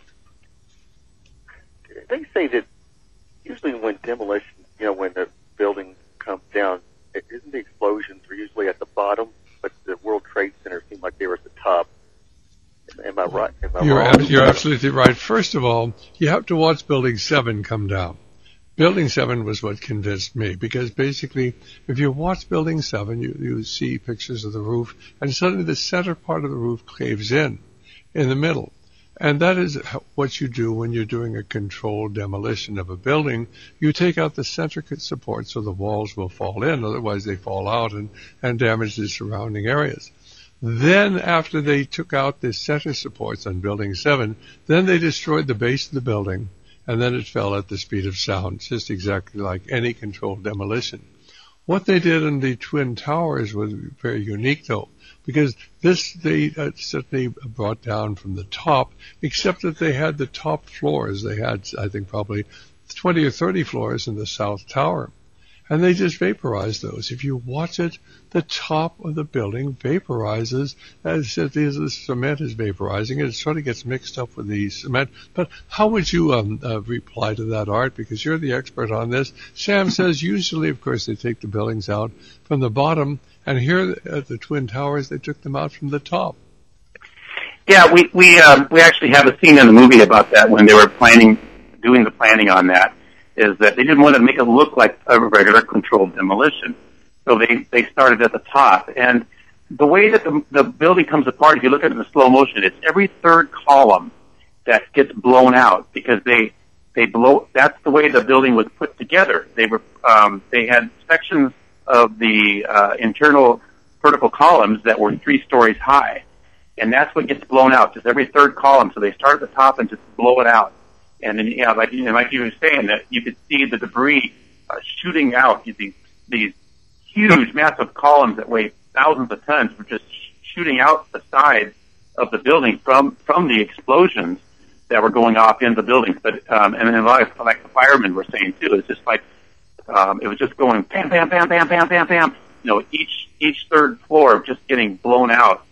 they say that usually when demolition, when the building comes down, isn't the explosions are usually at the bottom, but the World Trade Center seemed like they were at the top. Am I right? You're absolutely right. First of all, you have to watch Building 7 come down. Building 7 was what convinced me, because basically, if you watch Building 7, you see pictures of the roof, and suddenly the center part of the roof caves in the middle. And that is what you do when you're doing a controlled demolition of a building. You take out the center support so the walls will fall in, otherwise they fall out and damage the surrounding areas. Then after they took out the center supports on Building 7, then they destroyed the base of the building, and then it fell at the speed of sound, just exactly like any controlled demolition. What they did in the Twin Towers was very unique, though, because this they certainly brought down from the top, except that they had the top floors. They had, I think, probably 20 or 30 floors in the South Tower, and they just vaporized those. If you watch it, the top of the building vaporizes as the cement is vaporizing. It sort of gets mixed up with the cement. But how would you reply to that, Art? Because you're the expert on this. Sam says usually, of course, they take the buildings out from the bottom, and here at the Twin Towers, they took them out from the top. Yeah, we actually have a scene in the movie about that when they were doing the planning on that, is that they didn't want to make it look like a regular controlled demolition. So they started at the top. And the way that the building comes apart, if you look at it in slow motion, it's every third column that gets blown out because they blow. That's the way the building was put together. They had sections of the internal vertical columns that were 3 stories high. And that's what gets blown out, just every third column. So they start at the top and just blow it out. And then, like you were saying, that you could see the debris shooting out. These huge, massive columns that weigh thousands of tons were just shooting out the sides of the building from the explosions that were going off in the buildings. But and then like the firemen were saying too, it's just like it was just going bam, bam, bam, bam, bam, bam, bam. Each third floor just getting blown out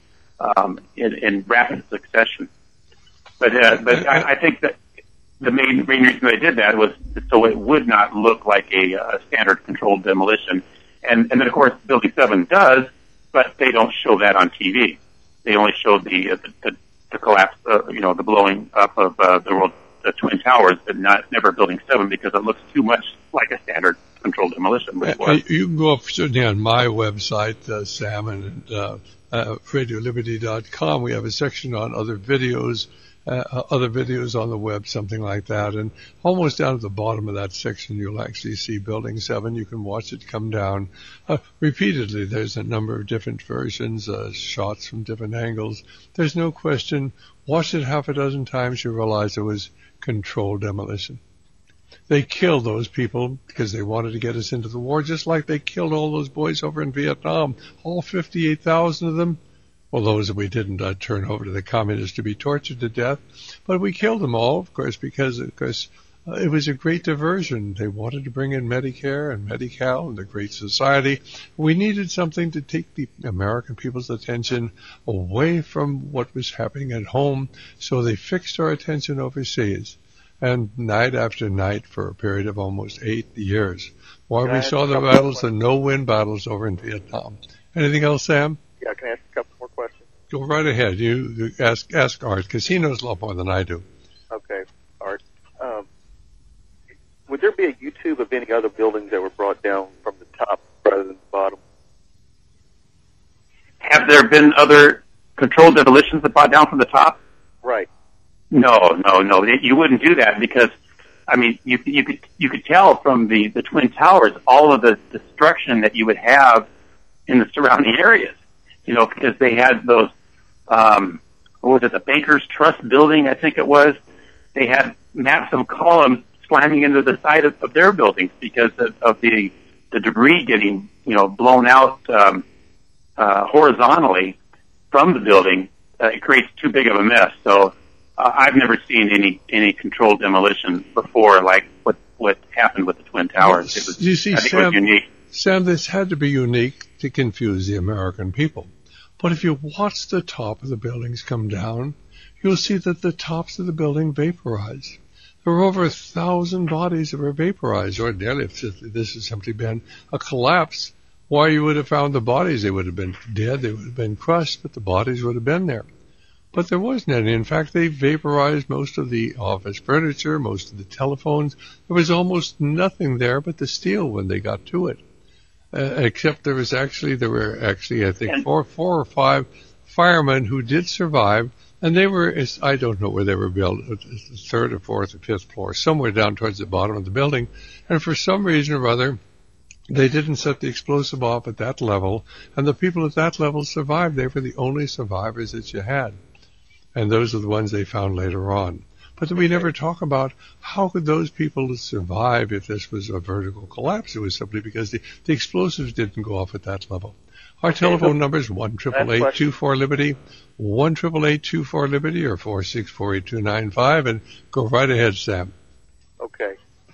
in rapid succession. But I think that the main reason they did that was so it would not look like a standard controlled demolition. And then, of course, Building 7 does, but they don't show that on TV. They only show the collapse, the blowing up of the Twin Towers, but never Building 7 because it looks too much like a standard controlled demolition. You can go up certainly on my website, Sam, and RadioLiberty.com. We have a section on other videos on the web, something like that. And almost down at the bottom of that section, you'll actually see Building 7. You can watch it come down repeatedly. There's a number of different versions, shots from different angles. There's no question. Watch it half a dozen times, you realize it was controlled demolition. They killed those people because they wanted to get us into the war, just like they killed all those boys over in Vietnam, all 58,000 of them. Well, those that we didn't turn over to the communists to be tortured to death. But we killed them all, of course, because it was a great diversion. They wanted to bring in Medicare and Medi-Cal and the Great Society. We needed something to take the American people's attention away from what was happening at home, so they fixed our attention overseas. And night after night for a period of almost 8 years, while we saw the battles, the no-win battles over in Vietnam. Anything else, Sam? Yeah, can I ask a couple more questions? Go right ahead. You ask Art, because he knows a lot more than I do. Okay, Art. Would there be a YouTube of any other buildings that were brought down from the top rather than the bottom? Have there been other controlled demolitions that brought down from the top? Right. No. You wouldn't do that because, I mean, you could tell from the Twin Towers all of the destruction that you would have in the surrounding areas. You know, because they had those, what was it, the Bankers Trust building, I think it was. They had massive columns slamming into the side of their buildings because of the debris getting, blown out horizontally from the building. It creates too big of a mess. So I've never seen any controlled demolition before, like what happened with the Twin Towers. It was, you see, I think it was unique. Sam, this had to be unique to confuse the American people. But if you watch the top of the buildings come down, you'll see that the tops of the building vaporized. There were over 1,000 bodies that were vaporized. Ordinarily, if this had simply been a collapse, why you would have found the bodies? They would have been dead, they would have been crushed, but the bodies would have been there. But there wasn't any. In fact, they vaporized most of the office furniture, most of the telephones. There was almost nothing there but the steel when they got to it. Except there were actually, I think, four or five firemen who did survive, and they were, I don't know where they were built, the third or fourth or fifth floor, somewhere down towards the bottom of the building, and for some reason or other, they didn't set the explosive off at that level, and the people at that level survived. They were the only survivors that you had, and those are the ones they found later on. But we never talk about how could those people survive if this was a vertical collapse. It was simply because the explosives didn't go off at that level. Our telephone number is 1-888-24-LIBERTY, 1-888-24-LIBERTY, or 464-8295, and go right ahead, Sam. Okay.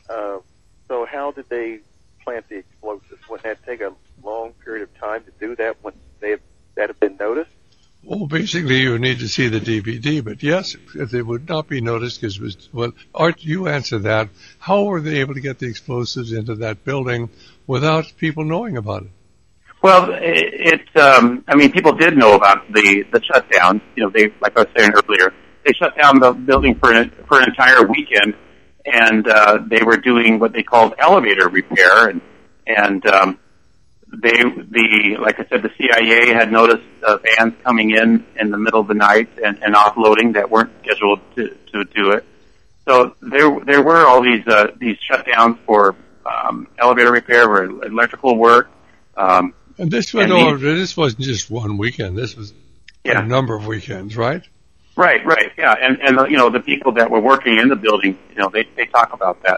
So how did they plant the explosives? Wouldn't that take a long period of time to do that? Wouldn't that have been noticed? Well, basically, you need to see the DVD, but yes, if they would not be noticed, because Art, you answer that. How were they able to get the explosives into that building without people knowing about it? Well, people did know about the shutdown. They, like I was saying earlier, they shut down the building for an entire weekend, and they were doing what they called elevator repair, and like I said, the CIA had noticed vans coming in the middle of the night and offloading that weren't scheduled to do it. So there were all these shutdowns for elevator repair or electrical work. And this went over. This wasn't just one weekend. This was a number of weekends, right? Right, yeah. And the people that were working in the building, they talk about that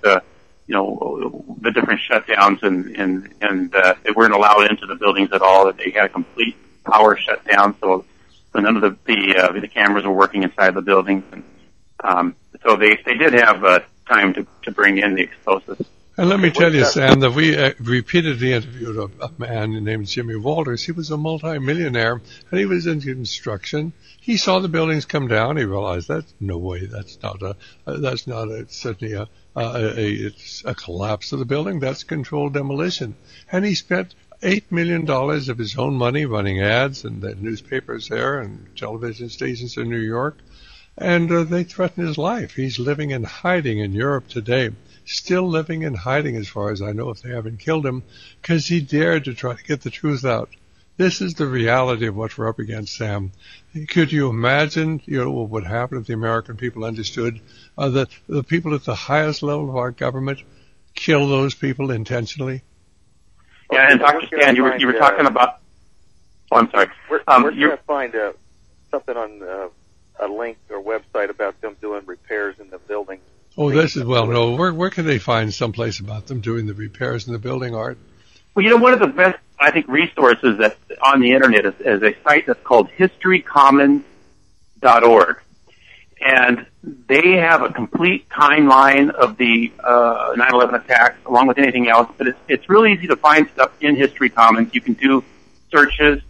the different shutdowns and they weren't allowed into the buildings at all, that they had a complete power shutdown, so none of the cameras were working inside the buildings. And, so they did have time to bring in the explosives. And let me tell you, Sam, that we repeatedly interviewed a man named Jimmy Walters. He was a multimillionaire, and he was in construction. He saw the buildings come down. He realized that's no way. That's not certainly it's a collapse of the building. That's controlled demolition. And he spent $8 million of his own money running ads in the newspapers there and television stations in New York. And they threatened his life. He's living in hiding in Europe today. Still living in hiding as far as I know, if they haven't killed him, because he dared to try to get the truth out. This is the reality of what we're up against, Sam. Could you imagine, what would happen if the American people understood that the people at the highest level of our government kill those people intentionally? Yeah, and Dr. Stan, you were talking about. Oh, I'm sorry. We're going to find something on a link or website about them doing repairs in the building. Oh, this is well known. Where can they find someplace about them doing the repairs in the building, Art? Well, one of the best, I think, resources that's on the internet is a site that's called historycommons.org. And they have a complete timeline of the 9/11 attacks, along with anything else. But it's really easy to find stuff in History Commons. You can do searches,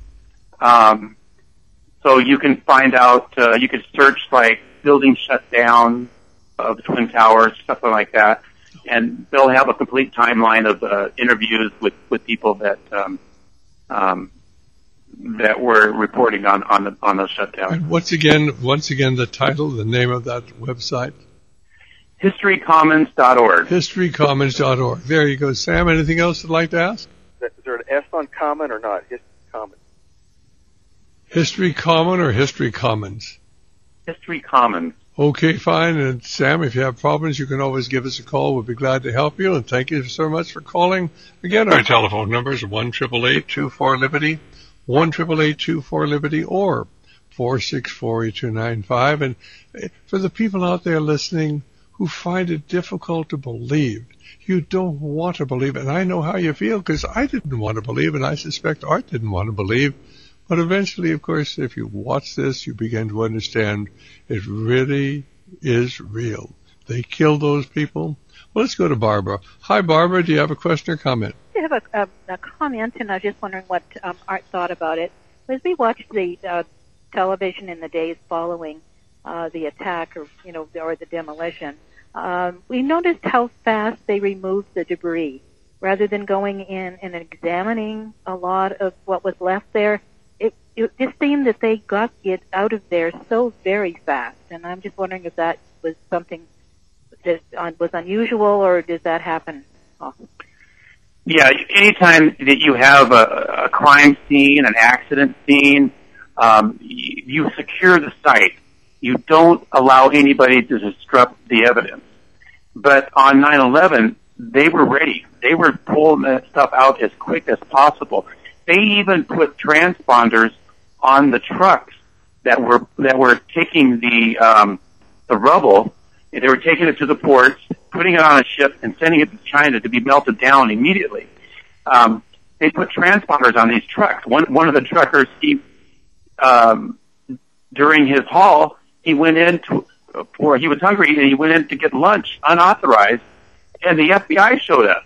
so you can find out. You can search like building shut down of the Twin Towers, something like that, and they'll have a complete timeline of interviews with people that were reporting on the shutdown. And once again, the title, the name of that website? Historycommons.org. Historycommons.org. There you go. Sam, anything else you'd like to ask? Is there an S on common or not? History Commons. History Common or History Commons? History Commons. Okay, fine. And Sam, if you have problems, you can always give us a call. We'll be glad to help you. And thank you so much for calling. Again, our telephone number is 1-888-24-LIBERTY, 1-888-24-LIBERTY, or 464-8295. And for the people out there listening who find it difficult to believe, you don't want to believe, and I know how you feel because I didn't want to believe, and I suspect Art didn't want to believe. But eventually, of course, if you watch this, you begin to understand it really is real. They killed those people. Well, let's go to Barbara. Hi, Barbara. Do you have a question or comment? I have a comment, and I was just wondering what Art thought about it. As we watched the television in the days following the attack, or the demolition, we noticed how fast they removed the debris, rather than going in and examining a lot of what was left there. It just seemed that they got it out of there so very fast, and I'm just wondering if that was something that was unusual, or does that happen often? Yeah, anytime that you have a crime scene, an accident scene, you secure the site. You don't allow anybody to disrupt the evidence. But on 9/11, they were ready. They were pulling that stuff out as quick as possible. They even put transponders on the trucks that were taking the rubble. They were taking it to the ports, putting it on a ship, and sending it to China to be melted down immediately. They put transponders on these trucks. One of the truckers, during his haul, he went in he was hungry, and he went in to get lunch unauthorized, and the FBI showed up.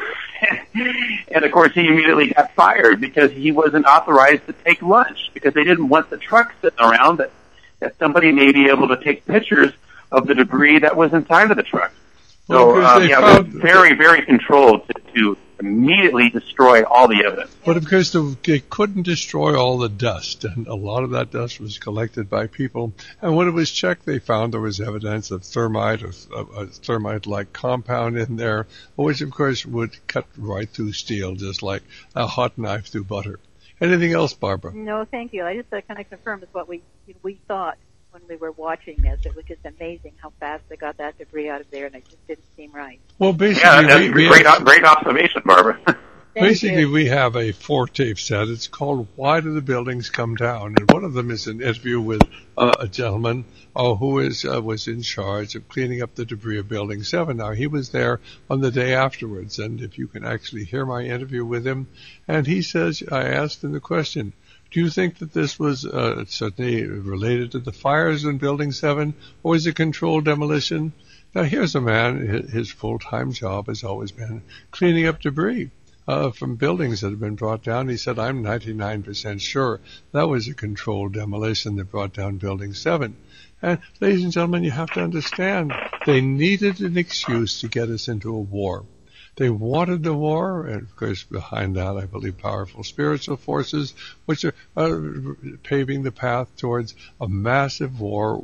And of course, he immediately got fired because he wasn't authorized to take lunch, because they didn't want the truck sitting around that somebody may be able to take pictures of the debris that was inside of the truck. So, it was very, very controlled to immediately destroy all the evidence. But of course, they couldn't destroy all the dust, and a lot of that dust was collected by people. And when it was checked, they found there was evidence of thermite, or a thermite-like compound in there, which of course would cut right through steel, just like a hot knife through butter. Anything else, Barbara? No, thank you. I just kind of confirmed what we thought when we were watching this. It was just amazing how fast they got that debris out of there, and it just didn't seem right. Well, basically, that's great observation, Barbara. Basically, we have a 4-tape set. It's called "Why Do the Buildings Come Down?" And one of them is an interview with a gentleman who was in charge of cleaning up the debris of Building 7. Now, he was there on the day afterwards, and if you can actually hear my interview with him, and he says, I asked him the question, do you think that this was certainly related to the fires in Building 7, or was it controlled demolition? Now, here's a man, his full-time job has always been cleaning up debris from buildings that have been brought down. He said, I'm 99% sure that was a controlled demolition that brought down Building 7. And, ladies and gentlemen, you have to understand, they needed an excuse to get us into a war. They wanted the war, and of course behind that, I believe, powerful spiritual forces, which are paving the path towards a massive war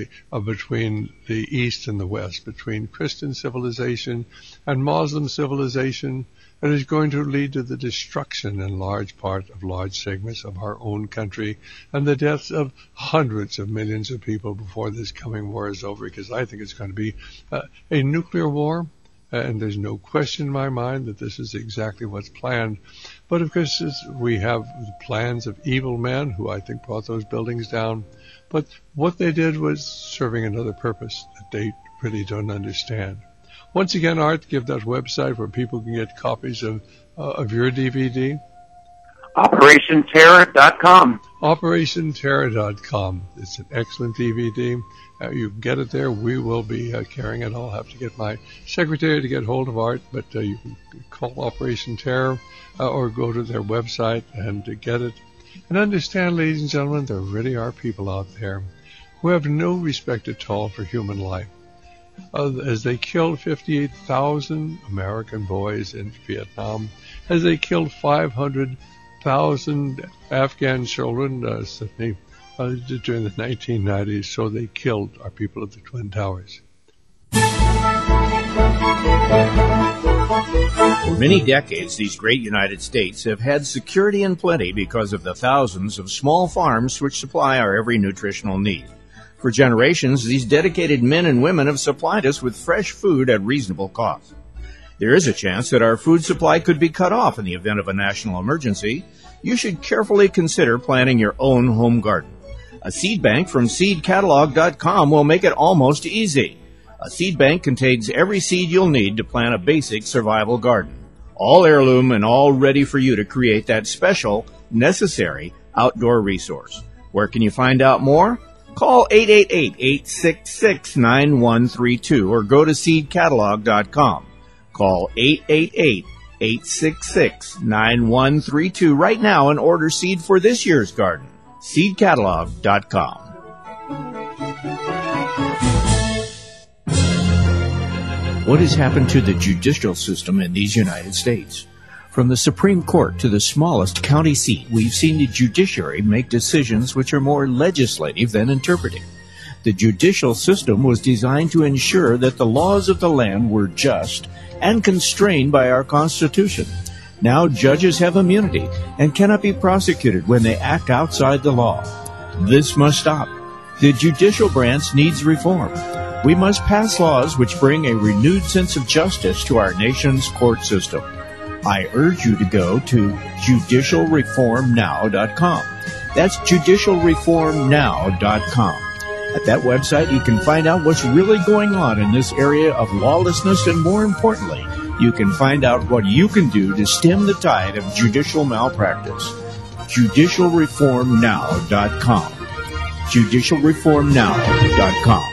between the East and the West, between Christian civilization and Muslim civilization, and is going to lead to the destruction in large segments of our own country, and the deaths of hundreds of millions of people before this coming war is over, because I think it's going to be a nuclear war. And there's no question in my mind that this is exactly what's planned. But of course, we have the plans of evil men who I think brought those buildings down. But what they did was serving another purpose that they really don't understand. Once again, Art, give that website where people can get copies of your DVD. OperationTerror.com. OperationTerror.com. It's an excellent DVD. You can get it there. We will be carrying it. I'll have to get my secretary to get hold of Art, but you can call Operation Terror or go to their website and get it. And understand, ladies and gentlemen, there really are people out there who have no respect at all for human life. As they killed 58,000 American boys in Vietnam, as they killed 500,000 Afghan children during the 1990s, so they killed our people at the Twin Towers. For many decades, these great United States have had security and plenty because of the thousands of small farms which supply our every nutritional need. For generations, these dedicated men and women have supplied us with fresh food at reasonable cost. There is a chance that our food supply could be cut off in the event of a national emergency. You should carefully consider planting your own home garden. A seed bank from seedcatalog.com will make it almost easy. A seed bank contains every seed you'll need to plant a basic survival garden. All heirloom and all ready for you to create that special, necessary outdoor resource. Where can you find out more? Call 888-866-9132 or go to seedcatalog.com. Call 888-866-9132 right now and order seed for this year's garden. seedcatalog.com. What has happened to the judicial system in these United States? From the Supreme Court to the smallest county seat, we've seen the judiciary make decisions which are more legislative than interpretive. The judicial system was designed to ensure that the laws of the land were just and constrained by our Constitution. Now judges have immunity and cannot be prosecuted when they act outside the law. This must stop. The judicial branch needs reform. We must pass laws which bring a renewed sense of justice to our nation's court system. I urge you to go to judicialreformnow.com. That's judicialreformnow.com. At that website, you can find out what's really going on in this area of lawlessness, and more importantly, you can find out what you can do to stem the tide of judicial malpractice. judicialreformnow.com. judicialreformnow.com.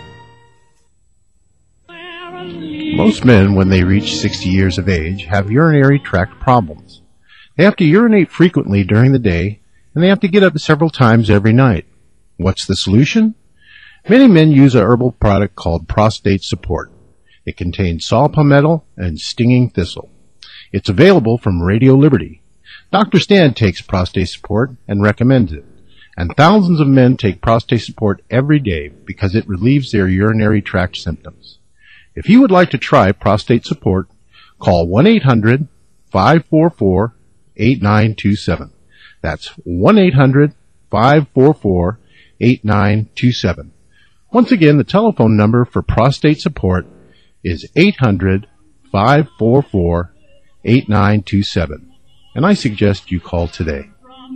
Most men, when they reach 60 years of age, have urinary tract problems. They have to urinate frequently during the day, and they have to get up several times every night. What's the solution? Many men use a herbal product called Prostate Support. It contains saw palmetto and stinging thistle. It's available from Radio Liberty. Dr. Stan takes Prostate Support and recommends it. And thousands of men take Prostate Support every day because it relieves their urinary tract symptoms. If you would like to try Prostate Support, call 1-800-544-8927. That's 1-800-544-8927. Once again, the telephone number for Prostate Support is 800-544-8927. And I suggest you call today.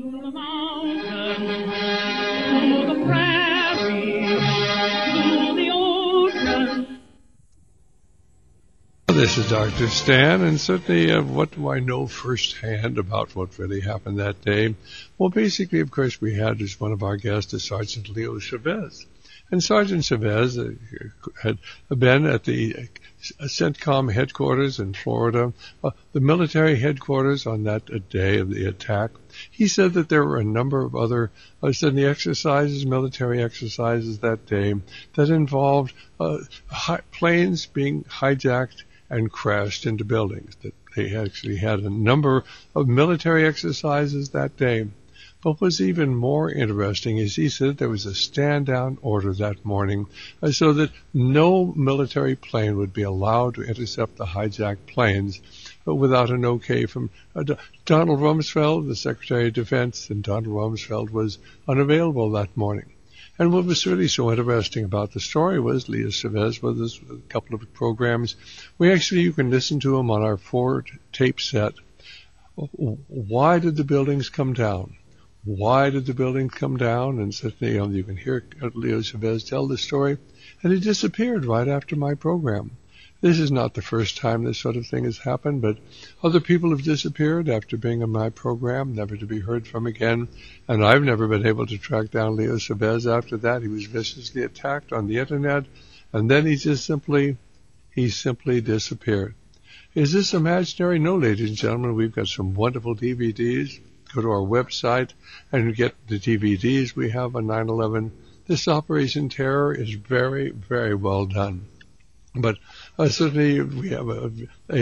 This is Dr. Stan, and certainly what do I know firsthand about what really happened that day? Well, basically, of course, we had as one of our guests Sergeant Leo Chavez. And Sergeant Chavez had been at the CENTCOM headquarters in Florida, the military headquarters on that day of the attack. He said that there were a number of other military exercises that day that involved planes being hijacked and crashed into buildings. That they actually had a number of military exercises that day. But what was even more interesting is he said there was a stand-down order that morning so that no military plane would be allowed to intercept the hijacked planes without an okay from Donald Rumsfeld, the Secretary of Defense, and Donald Rumsfeld was unavailable that morning. And what was really so interesting about the story was Leo Chavez with us with a couple of programs. You can listen to him on our 4-tape set. Why did the buildings come down? why did the buildings come down? And certainly you can hear Leo Chavez tell the story. And he disappeared right after my program. This is not the first time this sort of thing has happened, but other people have disappeared after being on my program, never to be heard from again. And I've never been able to track down Leo Chavez after that. He was viciously attacked on the internet, and then he simply disappeared. Is this imaginary? No, ladies and gentlemen, we've got some wonderful DVDs. Go to our website and get the DVDs we have on 9/11. This Operation Terror is very, very well done. But certainly we have a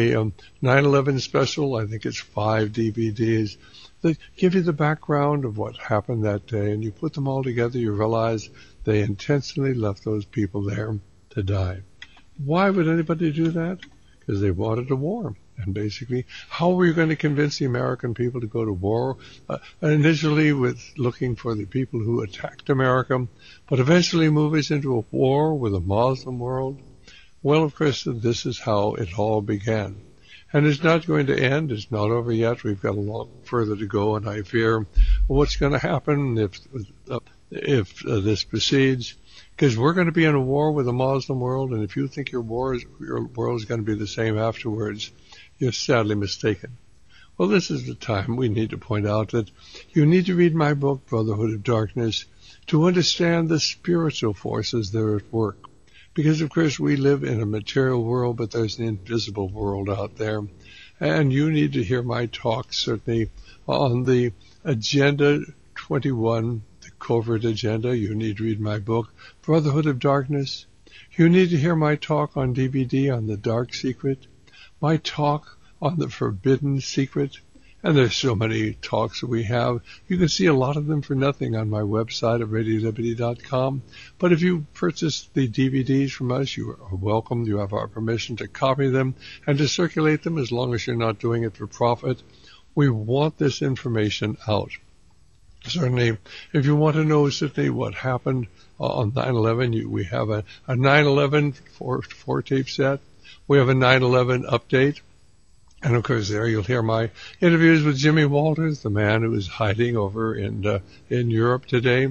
9/11 special. I think it's 5 DVDs that give you the background of what happened that day. And you put them all together, you realize they intentionally left those people there to die. Why would anybody do that? Because they wanted a war. And basically, how were you going to convince the American people to go to war? Initially with looking for the people who attacked America, but eventually move us into a war with a Muslim world? Well, of course, this is how it all began. And it's not going to end. It's not over yet. We've got a lot further to go, and I fear what's going to happen if this proceeds. Because we're going to be in a war with a Muslim world, and if you think your world is going to be the same afterwards, you're sadly mistaken. Well, this is the time we need to point out that you need to read my book, Brotherhood of Darkness, to understand the spiritual forces that are at work. Because, of course, we live in a material world, but there's an invisible world out there. And you need to hear my talk, certainly, on the Agenda 21, the covert agenda. You need to read my book, Brotherhood of Darkness. You need to hear my talk on DVD on the Dark Secret, my talk on the Forbidden Secret. And there's so many talks that we have. You can see a lot of them for nothing on my website at RadioLiberty.com. But if you purchase the DVDs from us, you are welcome. You have our permission to copy them and to circulate them as long as you're not doing it for profit. We want this information out. Certainly, if you want to know certainly what happened on 9/11, we have a 9/11 four-tape set. We have a 9/11 update. And, of course, there you'll hear my interviews with Jimmy Walters, the man who is hiding over in Europe today.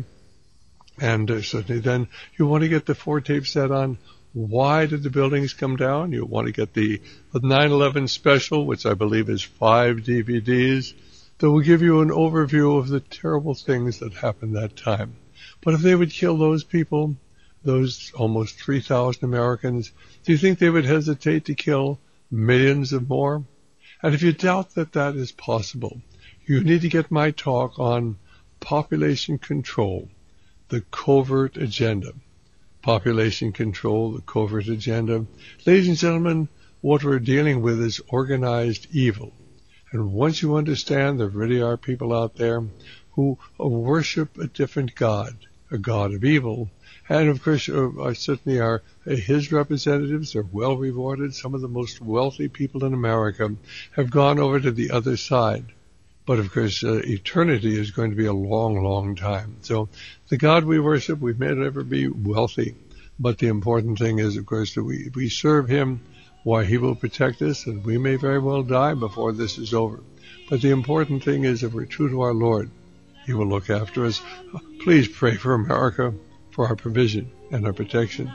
And certainly then you want to get the 4-tape set on why did the buildings come down. You want to get the 9/11 special, which I believe is 5 DVDs, that will give you an overview of the terrible things that happened that time. But if they would kill those people, those almost 3,000 Americans, do you think they would hesitate to kill millions of more? And if you doubt that that is possible, you need to get my talk on population control, the covert agenda. Population control, the covert agenda. Ladies and gentlemen, what we're dealing with is organized evil. And once you understand there really are people out there who worship a different God, a God of evil, and of course certainly are his representatives are well rewarded. Some of the most wealthy people in America have gone over to the other side. But of course eternity is going to be a long, long time. So the God we worship, we may never be wealthy, but the important thing is, of course, that we serve him, why he will protect us, and we may very well die before this is over. But the important thing is, if we're true to our Lord, he will look after us. Please pray for America, for our provision and our protection.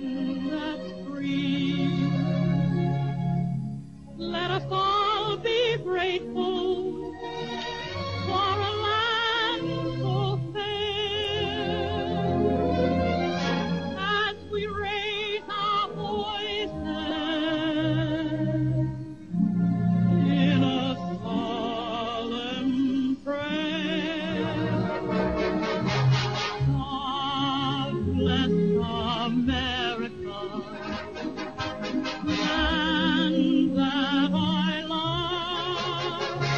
Let us all be grateful for a land so fair. As we raise our voices in a solemn prayer. God bless America, land that I love.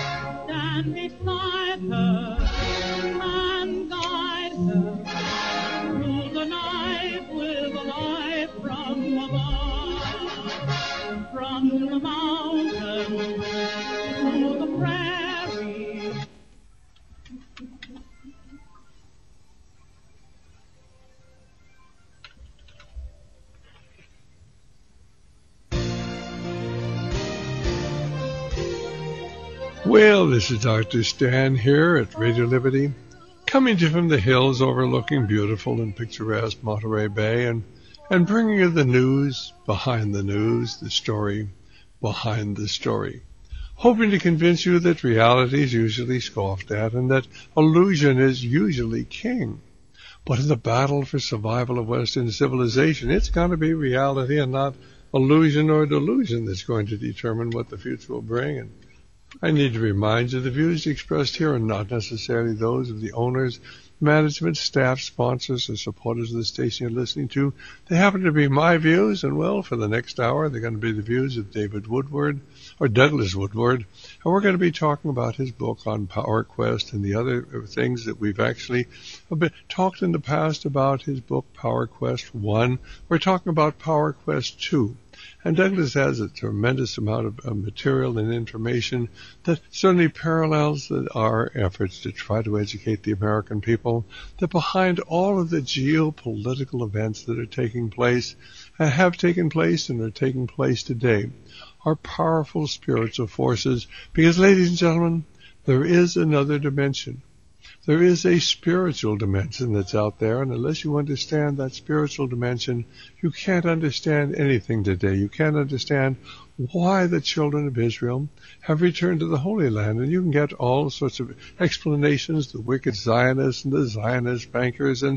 Well, this is Dr. Stan here at Radio Liberty, coming to you from the hills overlooking beautiful and picturesque Monterey Bay and bringing you the news behind the news, the story behind the story, hoping to convince you that reality is usually scoffed at and that illusion is usually king. But in the battle for survival of Western civilization, it's going to be reality and not illusion or delusion that's going to determine what the future will bring. And I need to remind you the views expressed here are not necessarily those of the owners, management, staff, sponsors, or supporters of the station you're listening to. They happen to be my views, and well, for the next hour, they're going to be the views of David Woodward, or Douglas Woodward, and we're going to be talking about his book on Power Quest and the other things that we've actually talked in the past about his book, Power Quest 1. We're talking about Power Quest 2. And Douglas has a tremendous amount of material and information that certainly parallels our efforts to try to educate the American people that behind all of the geopolitical events that are taking place and have taken place and are taking place today are powerful spiritual forces. Because, ladies and gentlemen, there is another dimension. There is a spiritual dimension that's out there, and unless you understand that spiritual dimension, you can't understand anything today. You can't understand why the children of Israel have returned to the Holy Land, and you can get all sorts of explanations, the wicked Zionists and the Zionist bankers and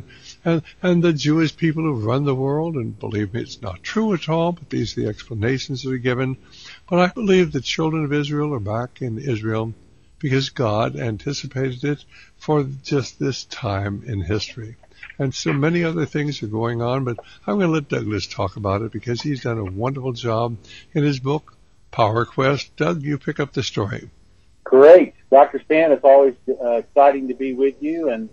the Jewish people who run the world, and believe me, it's not true at all, but these are the explanations that are given. But I believe the children of Israel are back in Israel because God anticipated it for just this time in history. And so many other things are going on, but I'm going to let Douglas talk about it because he's done a wonderful job in his book, Power Quest. Doug, you pick up the story. Great. Dr. Stan, it's always exciting to be with you, and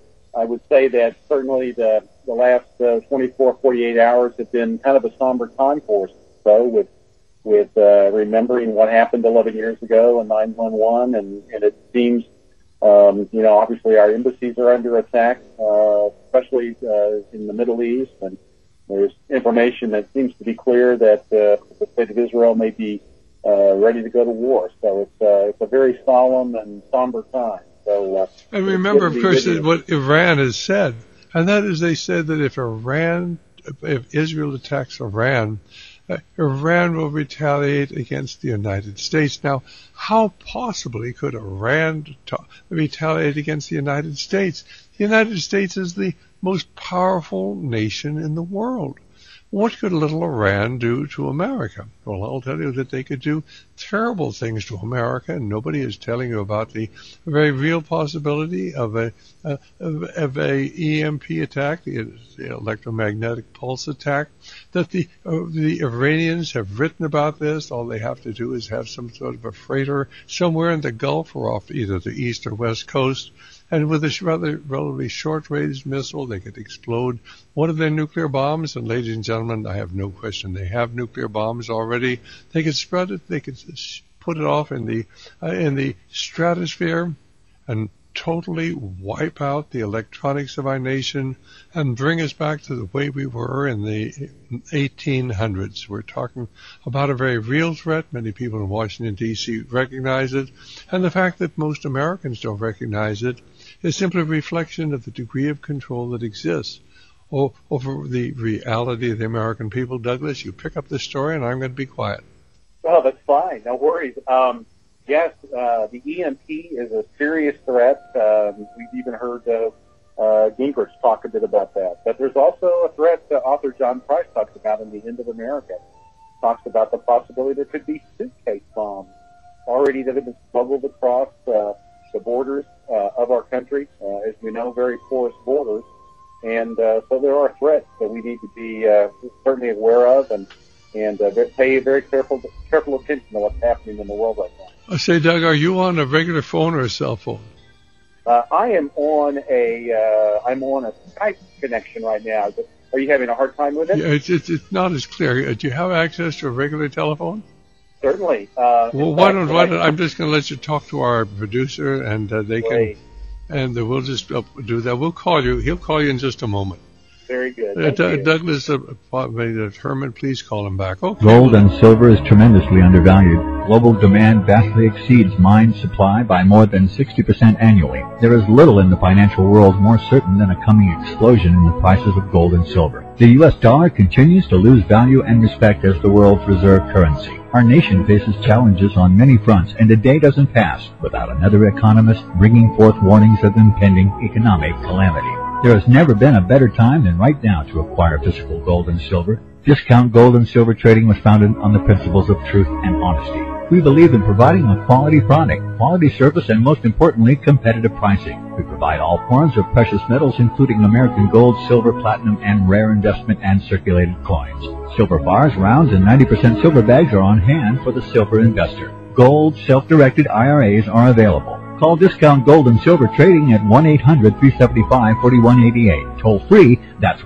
I would say that certainly the last 24, 48 hours have been kind of a somber time for us, so with remembering what happened 11 years ago in 9/11, and it seems, obviously our embassies are under attack, especially in the Middle East, and there's information that seems to be clear that the state of Israel may be ready to go to war. So it's a very solemn and somber time. So and remember, of course, what Iran has said, and that is they said that if Israel attacks Iran will retaliate against the United States. Now, how possibly could Iran retaliate against the United States? The United States is the most powerful nation in the world. What could little Iran do to America? Well, I'll tell you that they could do terrible things to America, and nobody is telling you about the very real possibility of a EMP attack, the electromagnetic pulse attack, that the Iranians have written about this. All they have to do is have some sort of a freighter somewhere in the Gulf or off either the east or west coast, and with a relatively short-range missile, they could explode one of their nuclear bombs. And ladies and gentlemen, I have no question they have nuclear bombs already. They could spread it. They could put it off in the stratosphere and totally wipe out the electronics of our nation and bring us back to the way we were in the 1800s. We're talking about a very real threat. Many people in Washington, D.C. recognize it. And the fact that most Americans don't recognize it is simply a reflection of the degree of control that exists over the reality of the American people. Douglas, you pick up the story, and I'm going to be quiet. Oh, that's fine. No worries. Yes, the EMP is a serious threat. We've even heard Gingrich talk a bit about that. But there's also a threat that author John Price talks about in The End of America. Talks about the possibility there could be suitcase bombs already that have been smuggled across the borders of our country. As we know, very porous borders. And so there are threats that we need to be certainly aware of and pay very careful attention to what's happening in the world right now. I say, Doug, are you on a regular phone or a cell phone? I am on a Skype connection right now. Are you having a hard time with it? Yeah, it's not as clear. Do you have access to a regular telephone? Certainly. Well, why don't I'm just going to let you talk to our producer, and they can, and we'll just do that. We'll call you. He'll call you in just a moment. Very good. Thank you. Douglas Herman, please call him back. Okay. Gold and silver is tremendously undervalued. Global demand vastly exceeds mine supply by more than 60% annually. There is little in the financial world more certain than a coming explosion in the prices of gold and silver. The U.S. dollar continues to lose value and respect as the world's reserve currency. Our nation faces challenges on many fronts, and a day doesn't pass without another economist bringing forth warnings of impending economic calamity. There has never been a better time than right now to acquire physical gold and silver. Discount Gold and Silver Trading was founded on the principles of truth and honesty. We believe in providing a quality product, quality service, and most importantly, competitive pricing. We provide all forms of precious metals, including American gold, silver, platinum, and rare investment and circulated coins. Silver bars, rounds, and 90% silver bags are on hand for the silver investor. Gold self-directed IRAs are available. Call Discount Gold and Silver Trading at 1-800-375-4188. Toll free, that's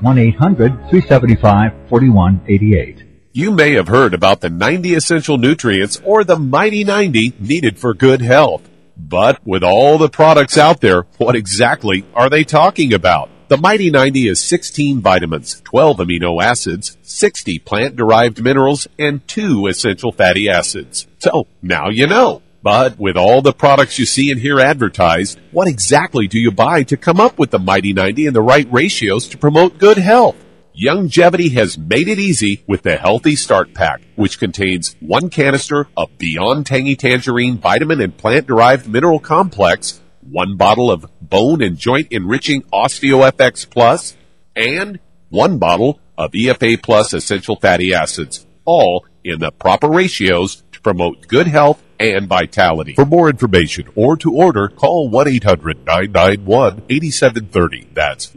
1-800-375-4188. You may have heard about the 90 essential nutrients or the Mighty 90 needed for good health. But with all the products out there, what exactly are they talking about? The Mighty 90 is 16 vitamins, 12 amino acids, 60 plant-derived minerals, and 2 essential fatty acids. So, now you know. But with all the products you see and hear advertised, what exactly do you buy to come up with the Mighty 90 and the right ratios to promote good health? Youngevity has made it easy with the Healthy Start Pack, which contains 1 canister of Beyond Tangy Tangerine Vitamin and Plant-Derived Mineral Complex, 1 bottle of Bone and Joint Enriching OsteoFX Plus, and 1 bottle of EFA Plus Essential Fatty Acids, all in the proper ratios to promote good health and vitality. For more information or to order, call 1-800-991-8730. That's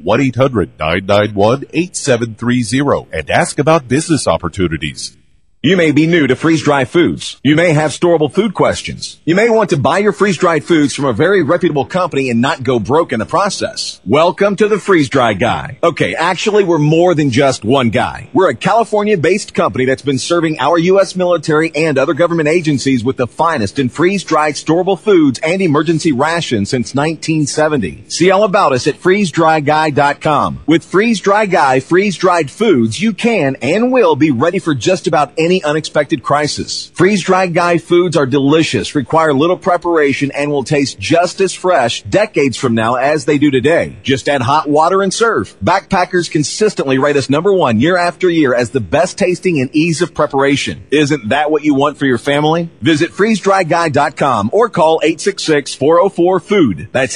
1-800-991-8730 and ask about business opportunities. You may be new to freeze-dried foods. You may have storable food questions. You may want to buy your freeze-dried foods from a very reputable company and not go broke in the process. Welcome to the Freeze-Dry Guy. Okay, actually, we're more than just one guy. We're a California-based company that's been serving our U.S. military and other government agencies with the finest in freeze-dried storable foods and emergency rations since 1970. See all about us at freezedryguy.com. With Freeze-Dry Guy freeze-dried foods, you can and will be ready for just about any unexpected crisis. Freeze-dried Guy foods are delicious, require little preparation, and will taste just as fresh decades from now as they do today. Just add hot water and serve. Backpackers consistently rate us #1 year after year as the best tasting and ease of preparation. Isn't that what you want for your family? Visit freezedryguy.com or call 866-404-FOOD. That's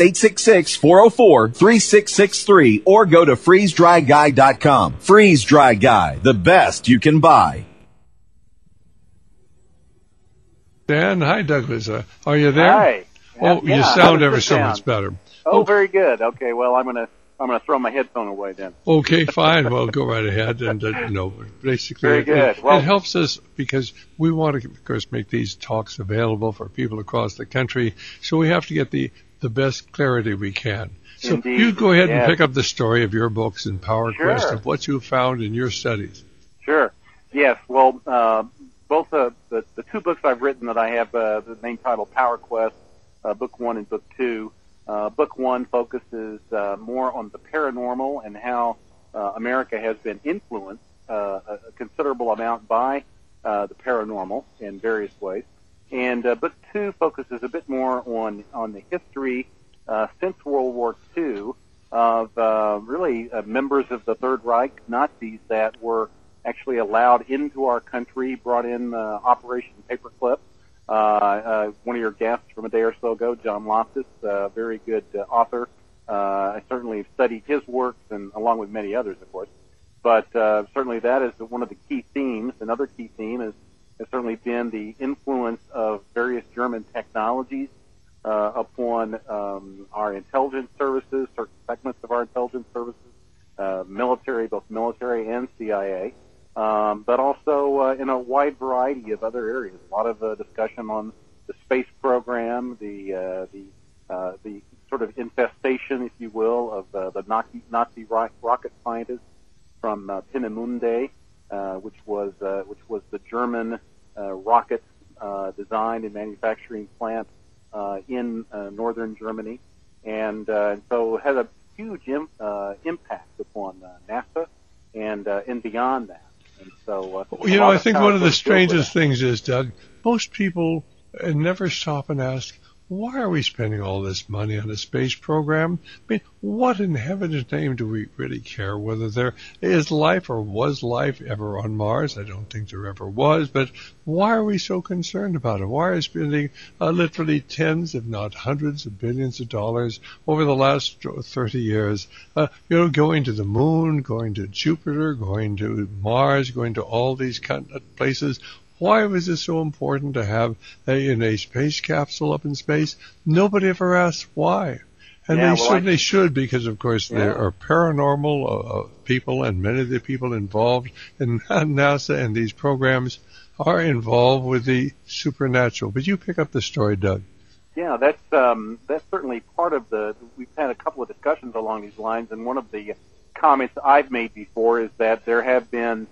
866-404-3663 or go to freezedryguy.com. Freeze Dry Guy, the best you can buy. Dan, hi Douglas. Are you there? Hi. Oh, Yeah, you sound ever so much better. Oh, very good. Okay, well, I'm gonna throw my headphone away then. Okay, fine. Well, go right ahead. And, basically, Very good. Well, it helps us because we want to, of course, make these talks available for people across the country. So we have to get the best clarity we can. So Indeed. you go ahead and Yes. pick up the story of your books in Power Quest of what you found in your studies. Sure. Yes. Well, both the 2 books I've written that I have the main title Power Quest, Book 1 and Book 2. Book 1 focuses more on the paranormal and how America has been influenced a considerable amount by the paranormal in various ways. And Book 2 focuses a bit more on the history since World War II of really members of the Third Reich, Nazis that were actually allowed into our country, brought in Operation Paperclip. One of your guests from a day or so ago, John Loftus, a very good author. I certainly have studied his works, and along with many others, of course. But certainly that is one of the key themes. Another key theme has certainly been the influence of various German technologies upon our intelligence services, certain segments of our intelligence services, military, both military and CIA. But also in a wide variety of other areas. A lot of discussion on the space program, the sort of infestation, if you will, of the Nazi rocket scientists from Peenemünde, which was the German rocket design and manufacturing plant in northern Germany, and so had a huge impact upon NASA and beyond that. And so, I think one of the strangest things is, Doug, most people never stop and ask, why are we spending all this money on a space program? I mean, what in heaven's name do we really care whether there is life or was life ever on Mars? I don't think there ever was, but why are we so concerned about it? Why are we spending literally tens, if not hundreds of billions of dollars over the last 30 years, going to the moon, going to Jupiter, going to Mars, going to all these kind of places? Why was it so important to have a space capsule up in space? Nobody ever asked why. And they certainly should, because, of course, there are paranormal people, and many of the people involved in NASA and these programs are involved with the supernatural. But you pick up the story, Doug. Yeah, that's certainly part of we've had a couple of discussions along these lines, and one of the comments I've made before is that there have been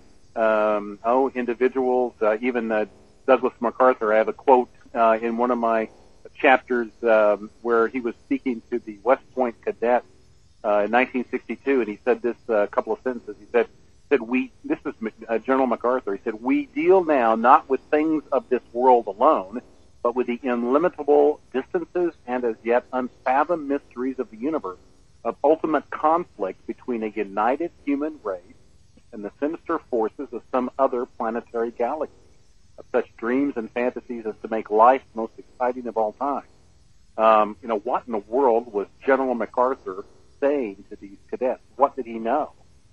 individuals, even Douglas MacArthur. I have a quote in one of my chapters where he was speaking to the West Point cadets in 1962, and he said this couple of sentences. He said, this is General MacArthur. He said, "We deal now not with things of this world alone, but with the illimitable distances and as yet unfathomed mysteries of the universe, of ultimate conflict between a united human race and the sinister forces of some other planetary galaxy, of such dreams and fantasies as to make life most exciting of all time." What in the world was General MacArthur saying to these cadets? What did he know?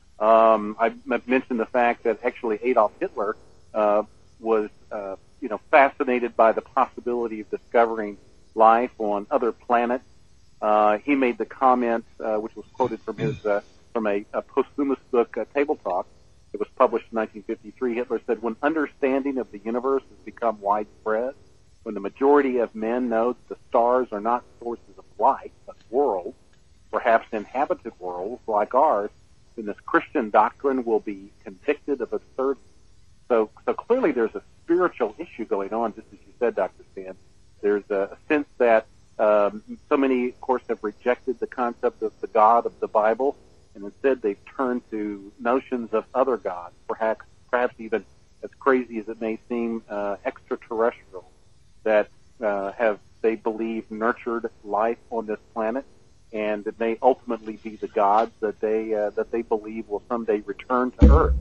I've mentioned the fact that actually Adolf Hitler was, fascinated by the possibility of discovering life on other planets. He made the comment, which was quoted from his from a posthumous book, Table Talk. It was published in 1953. Hitler said, "When understanding of the universe has become widespread, when the majority of men know that the stars are not sources of light, but worlds, perhaps inhabited worlds like ours, then this Christian doctrine will be convicted of absurdity." So clearly there's a spiritual issue going on, just as you said, Dr. Stan. There's a sense that so many, of course, have rejected the concept of the God of the Bible, and instead they've turned to notions of other gods, perhaps even, as crazy as it may seem, extraterrestrial, that have, they believe, nurtured life on this planet, and it may ultimately be the gods that they believe will someday return to Earth.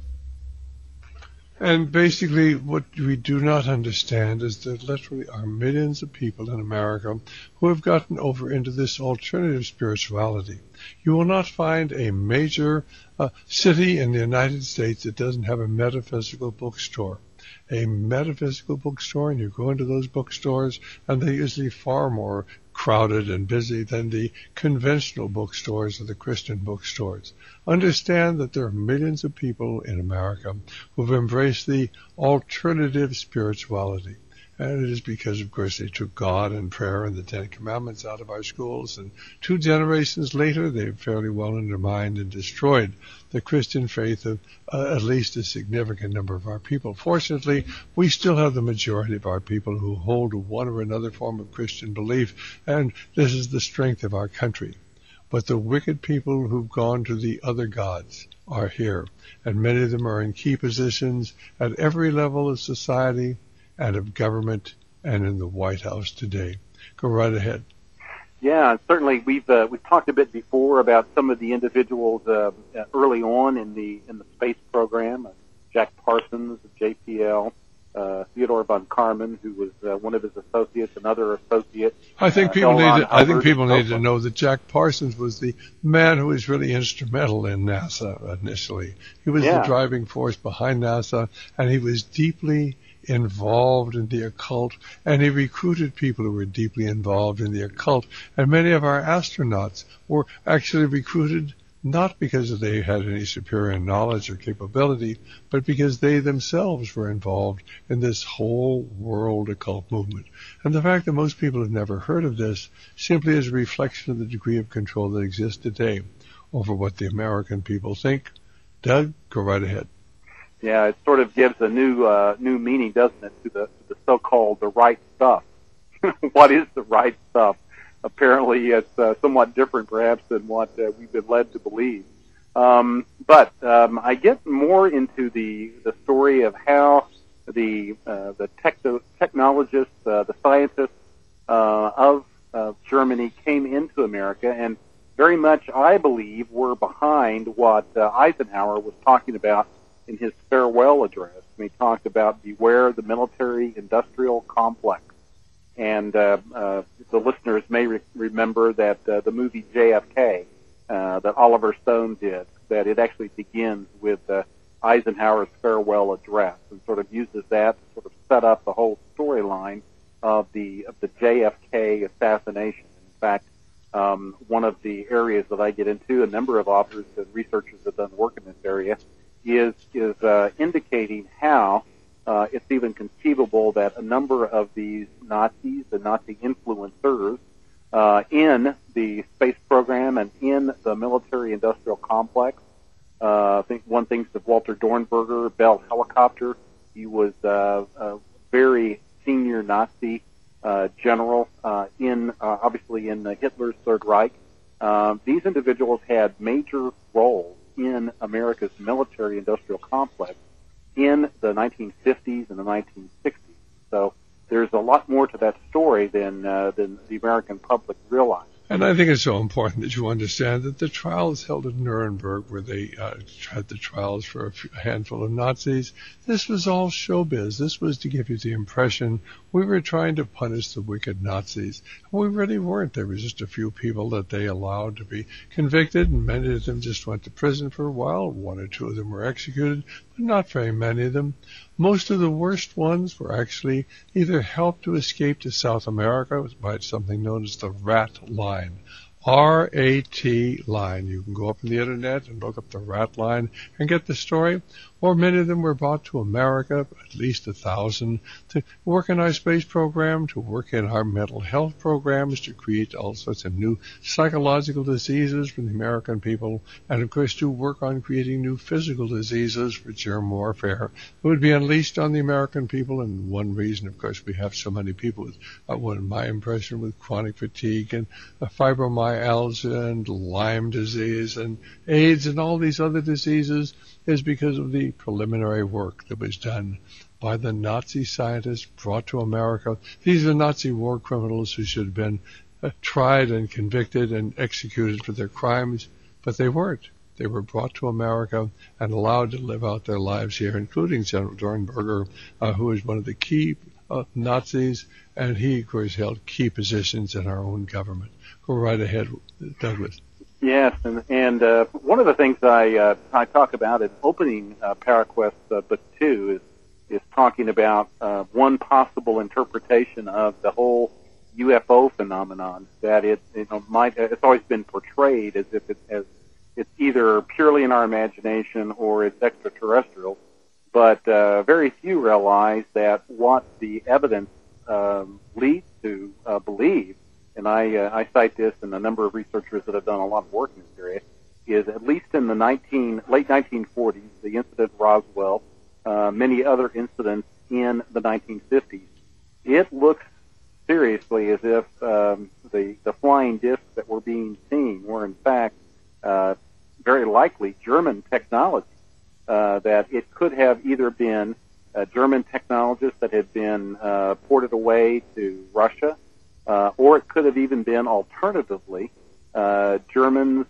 And basically, what we do not understand is that literally are millions of people in America who have gotten over into this alternative spirituality. You will not find a major city in the United States that doesn't have a metaphysical bookstore. A metaphysical bookstore, and you go into those bookstores, and they're usually far more crowded and busy than the conventional bookstores or the Christian bookstores. Understand that there are millions of people in America who've embraced the alternative spirituality. And it is because, of course, they took God and prayer and the Ten Commandments out of our schools. And 2 generations later, they've fairly well undermined and destroyed the Christian faith of at least a significant number of our people. Fortunately, we still have the majority of our people who hold one or another form of Christian belief. And this is the strength of our country. But the wicked people who've gone to the other gods are here. And many of them are in key positions at every level of society and of government and in the White House today. Go right ahead. Yeah, certainly we've talked a bit before about some of the individuals early on in the space program. Jack Parsons, JPL, Theodore von Karman, who was one of his associates, another associate. I think people need to know that Jack Parsons was the man who was really instrumental in NASA initially. He was the driving force behind NASA, and he was deeply involved in the occult, and he recruited people who were deeply involved in the occult. And many of our astronauts were actually recruited not because they had any superior knowledge or capability, but because they themselves were involved in this whole world occult movement. And the fact that most people have never heard of this simply is a reflection of the degree of control that exists today over what the American people think. Doug, go right ahead. Yeah, it sort of gives a new meaning, doesn't it, to the so-called the right stuff. What is the right stuff? apparently it's somewhat different, perhaps, than what we've been led to believe. But I get more into the story of how the technologists, the scientists of Germany came into America, and very much, I believe, were behind what Eisenhower was talking about in his farewell address. He talked about beware the military-industrial complex. And the listeners may remember that the movie JFK that Oliver Stone did, that it actually begins with Eisenhower's farewell address and sort of uses that to sort of set up the whole storyline of the JFK assassination. In fact, one of the areas that I get into, a number of authors and researchers have done work in this area, is indicating how it's even conceivable that a number of these Nazis, the Nazi influencers, in the space program and in the military-industrial complex. I think one thinks of Walter Dornberger, Bell Helicopter. He was a very senior Nazi general obviously in Hitler's Third Reich. These individuals had major roles in America's military-industrial complex in the 1950s and the 1960s. So there's a lot more to that story than the American public realized. And I think it's so important that you understand that the trials held in Nuremberg, where they had the trials for a handful of Nazis, this was all showbiz. This was to give you the impression we were trying to punish the wicked Nazis. We really weren't. There was just a few people that they allowed to be convicted, and many of them just went to prison for a while. One or two of them were executed, but not very many of them. Most of the worst ones were actually either helped to escape to South America by something known as the Rat Line. R-A-T line. You can go up on the internet and look up the Rat Line and get the story. Or many of them were brought to America, at least 1,000, to work in our space program, to work in our mental health programs, to create all sorts of new psychological diseases for the American people, and of course to work on creating new physical diseases for germ warfare that would be unleashed on the American people. And one reason, of course, we have so many people with, my impression, with chronic fatigue and fibromyalgia and Lyme disease and AIDS and all these other diseases is because of the preliminary work that was done by the Nazi scientists brought to America. These are Nazi war criminals who should have been tried and convicted and executed for their crimes, but they weren't. They were brought to America and allowed to live out their lives here, including General Dornberger, who was one of the key Nazis, and he, of course, held key positions in our own government. Go right ahead, Douglas. Yes, and one of the things I talk about in opening PowerQuest Book 2 is talking about one possible interpretation of the whole UFO phenomenon, that it's always been portrayed as if it's either purely in our imagination or it's extraterrestrial, but very few realize that what the evidence leads to believe, and I cite this and a number of researchers that have done a lot of work in this area, is at least in the late 1940s, the incident Roswell, many other incidents in the 1950s, it looks seriously as if the flying discs that were being seen were in fact very likely German technology, that it could have either been German technologists that had been ported away to Russia, or it could have even been alternatively Germans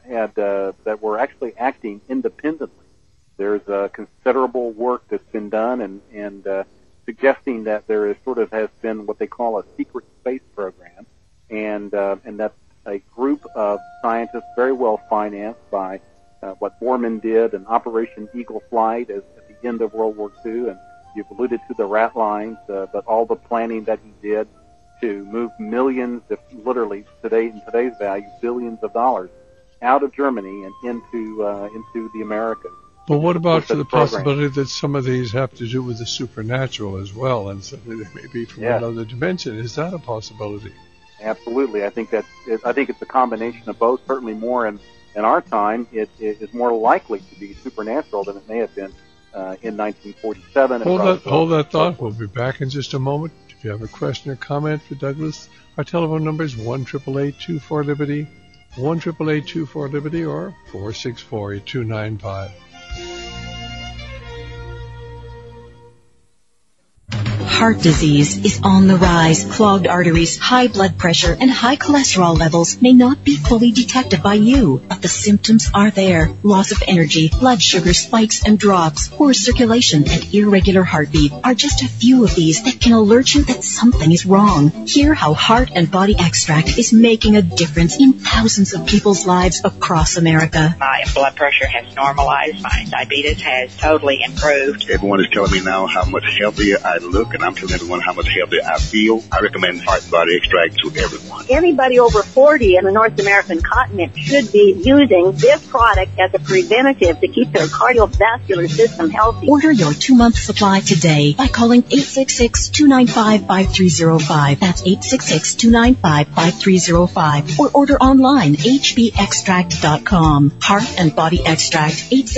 that were actually acting independently. There's considerable work that's been done and suggesting that there has been what they call a secret space program, and that's a group of scientists very well financed by what Borman did in Operation Eagle Flight at the end of World War II, and you've alluded to the rat lines, but all the planning that he did to move millions, if literally in today's value, billions of dollars out of Germany and into the Americas. But what about the possibility that some of these have to do with the supernatural as well, and something that may be from another dimension? Is that a possibility? Absolutely. I think it's a combination of both. Certainly more in our time, it is more likely to be supernatural than it may have been in 1947. Hold that thought. We'll be back in just a moment. If you have a question or comment for Douglas, our telephone number is 1-888-24-LIBERTY, 1-888-24-LIBERTY, or 464-8295. Heart disease is on the rise. Clogged arteries, high blood pressure, and high cholesterol levels may not be fully detected by you, but the symptoms are there. Loss of energy, blood sugar spikes and drops, poor circulation, and irregular heartbeat are just a few of these that can alert you that something is wrong. Hear how Heart and Body Extract is making a difference in thousands of people's lives across America. My blood pressure has normalized. My diabetes has totally improved. Everyone is telling me now how much healthier I look, and I'm telling everyone how much healthier I feel. I recommend Heart and Body Extract to everyone. Anybody over 40 in the North American continent should be using this product as a preventative to keep their cardiovascular system healthy. Order your 2-month supply today by calling 866-295-5305. That's 866-295-5305. Or order online, hbextract.com. Heart and Body Extract,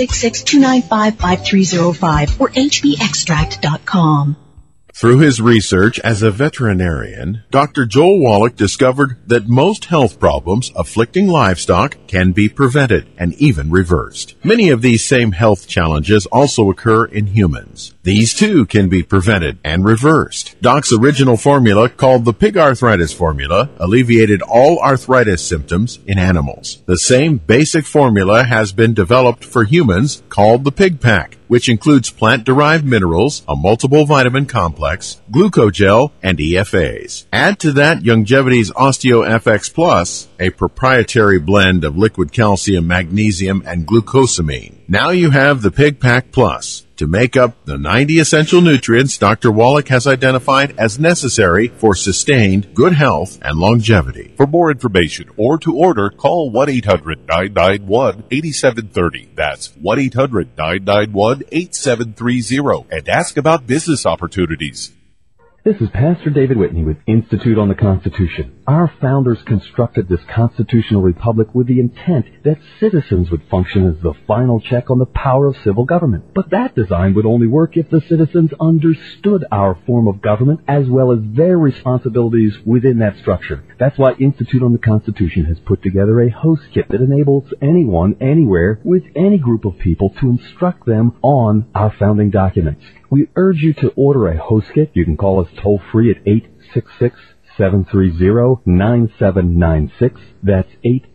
866-295-5305 or hbextract.com. Through his research as a veterinarian, Dr. Joel Wallach discovered that most health problems afflicting livestock can be prevented and even reversed. Many of these same health challenges also occur in humans. These too can be prevented and reversed. Doc's original formula, called the Pig Arthritis Formula, alleviated all arthritis symptoms in animals. The same basic formula has been developed for humans, called the Pig Pack, which includes plant-derived minerals, a multiple vitamin complex, glucogel, and EFAs. Add to that Youngevity's OsteoFX Plus, a proprietary blend of liquid calcium, magnesium, and glucosamine. Now you have the Pig Pack Plus to make up the 90 essential nutrients Dr. Wallach has identified as necessary for sustained good health and longevity. For more information or to order, call 1-800-991-8730. That's 1-800-991-8730 and ask about business opportunities. This is Pastor David Whitney with Institute on the Constitution. Our founders constructed this constitutional republic with the intent that citizens would function as the final check on the power of civil government. But that design would only work if the citizens understood our form of government as well as their responsibilities within that structure. That's why Institute on the Constitution has put together a host kit that enables anyone, anywhere, with any group of people to instruct them on our founding documents. We urge you to order a host kit. You can call us toll-free at 866-730-9796. That's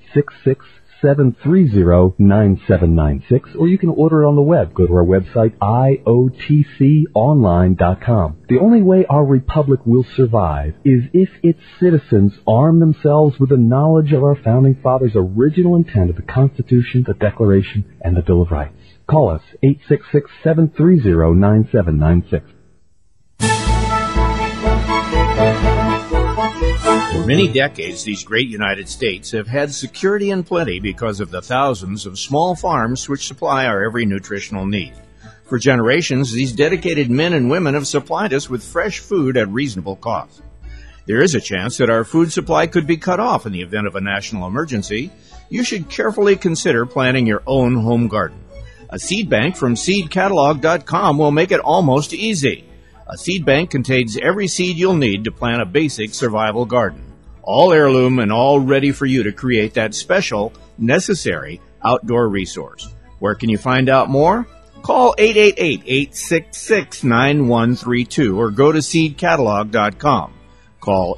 866-730-9796. Or you can order it on the web. Go to our website, iotconline.com. The only way our republic will survive is if its citizens arm themselves with the knowledge of our founding fathers' original intent of the Constitution, the Declaration, and the Bill of Rights. Call us, 866-730-9796. For many decades, these great United States have had security and plenty because of the thousands of small farms which supply our every nutritional need. For generations, these dedicated men and women have supplied us with fresh food at reasonable cost. There is a chance that our food supply could be cut off in the event of a national emergency. You should carefully consider planting your own home garden. A seed bank from seedcatalog.com will make it almost easy. A seed bank contains every seed you'll need to plant a basic survival garden. All heirloom and all ready for you to create that special, necessary outdoor resource. Where can you find out more? Call 888-866-9132 or go to seedcatalog.com. Call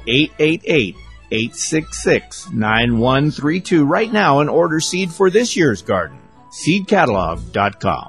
888-866-9132 right now and order seed for this year's garden. seedcatalog.com.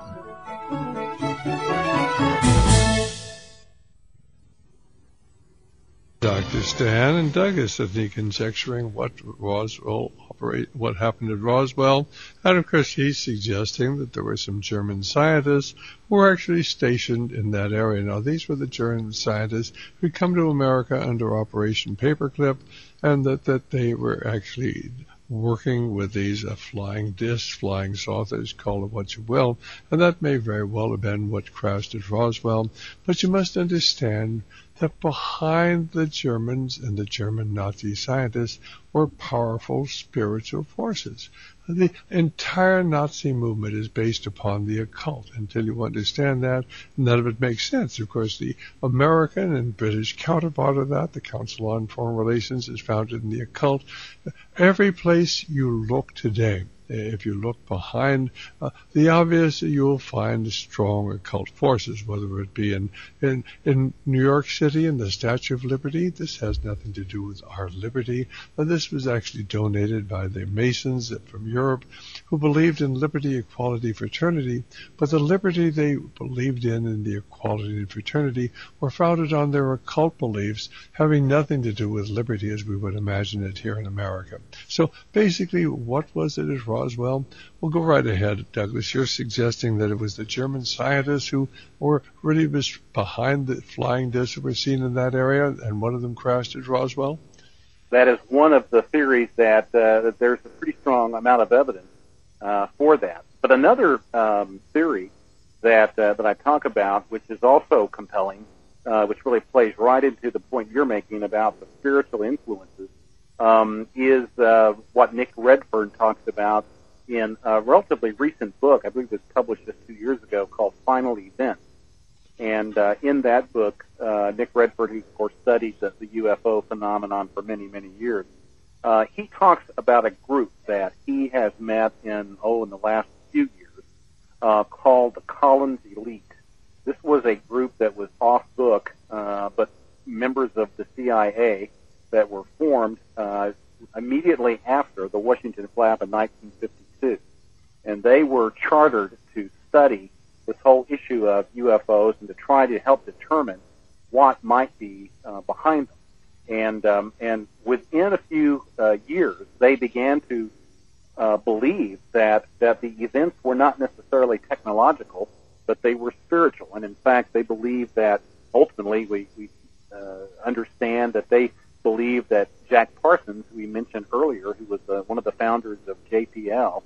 Dr. Stan and Douglas are conjecturing what happened at Roswell, and of course he's suggesting that there were some German scientists who were actually stationed in that area. Now these were the German scientists who had come to America under Operation Paperclip, and that they were actually working with these flying discs, flying saucers, call it what you will, and that may very well have been what crashed at Roswell. But you must understand that behind the Germans and the German Nazi scientists were powerful spiritual forces. The entire Nazi movement is based upon the occult. Until you understand that, none of it makes sense. Of course, the American and British counterpart of that, the Council on Foreign Relations, is founded in the occult. Every place you look today, if you look behind the obvious, you'll find strong occult forces, whether it be in New York City in the Statue of Liberty. This has nothing to do with our liberty. This was actually donated by the Masons from Europe who believed in liberty, equality, fraternity, but the liberty they believed in and the equality and fraternity were founded on their occult beliefs, having nothing to do with liberty as we would imagine it here in America. So basically, what was it at Roswell? Well, go right ahead, Douglas. You're suggesting that it was the German scientists who were really behind the flying discs that were seen in that area, and one of them crashed at Roswell? That is one of the theories that there's a pretty strong amount of evidence for that. But another theory that I talk about, which is also compelling, which really plays right into the point you're making about the spiritual influences, is what Nick Redfern talks about in a relatively recent book. I believe it was published just 2 years ago, called Final Events. And in that book, Nick Redfern, who of course studied the UFO phenomenon for many, many years, he talks about a group that he has met in the last few years, called the Collins Elite. This was a group that was off book, but members of the CIA that were formed immediately after the Washington Flap in 1952. And they were chartered to study this whole issue of UFOs and to try to help determine what might be behind them. And within a few years, they began to believe that the events were not necessarily technological, but they were spiritual. And in fact, they believed that ultimately we understand that they believed that Jack Parsons, who we mentioned earlier, who was one of the founders of JPL,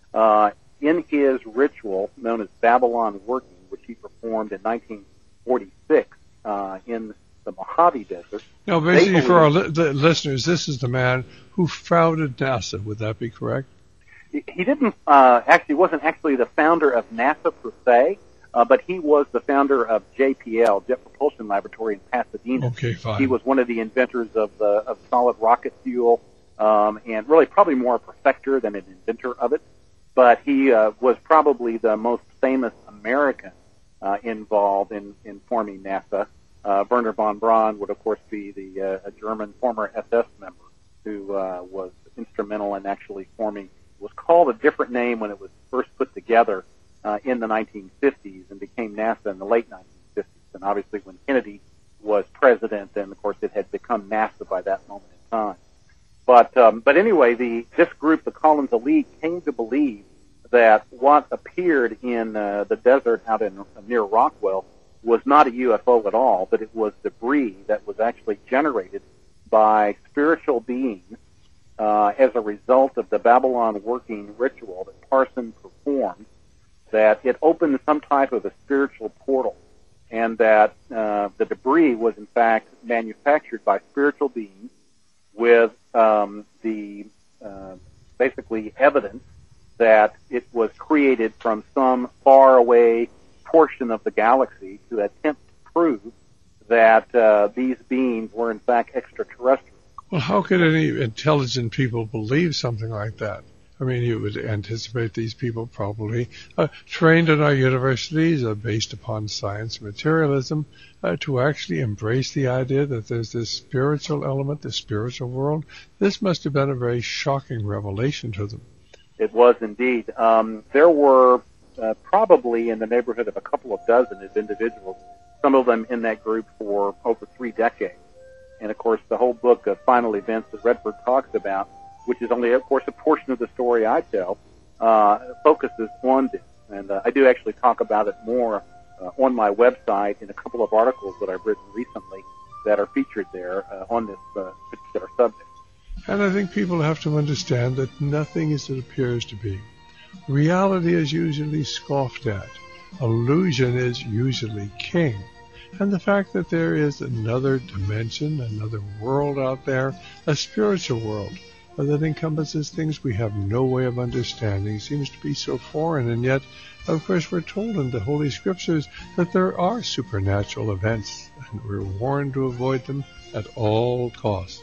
in his ritual known as Babylon Working, which he performed in 1946 in the Mojave Desert. Now, basically, for our listeners, this is the man who founded NASA. Would that be correct? He didn't wasn't actually the founder of NASA per se, but he was the founder of JPL, Jet Propulsion Laboratory in Pasadena. Okay, fine. He was one of the inventors of solid rocket fuel, and really probably more a perfecter than an inventor of it. But he was probably the most famous American involved in forming NASA. Werner von Braun would, of course, be a German former SS member who was instrumental in actually forming. It was called a different name when it was first put together in the 1950s and became NASA in the late 1950s. And obviously, when Kennedy was president, then of course it had become NASA by that moment in time. But anyway, this group, the Collins Elite, came to believe that what appeared in the desert out near Roswell was not a UFO at all, but it was debris that was actually generated by spiritual beings as a result of the Babylon Working ritual that Parsons performed, that it opened some type of a spiritual portal, and that the debris was in fact manufactured by spiritual beings with basically evidence that it was created from some faraway portion of the galaxy to attempt to prove that these beings were in fact extraterrestrial. Well, how could any intelligent people believe something like that? I mean, you would anticipate these people probably trained in our universities based upon science and materialism to actually embrace the idea that there's this spiritual element, the spiritual world. This must have been a very shocking revelation to them. It was indeed. There were probably in the neighborhood of a couple of dozen of individuals, some of them in that group for over 3 decades. And, of course, the whole book of Final Events that Redford talks about, which is only, of course, a portion of the story I tell, focuses on this. And I do actually talk about it more on my website in a couple of articles that I've written recently that are featured there on this particular subject. And I think people have to understand that nothing is as it appears to be. Reality is usually scoffed at. Illusion is usually king. and the fact that there is another dimension, another world out there, a spiritual world that encompasses things we have no way of understanding, seems to be so foreign, and yet, of course, we're told in the Holy Scriptures that there are supernatural events, and we're warned to avoid them at all costs.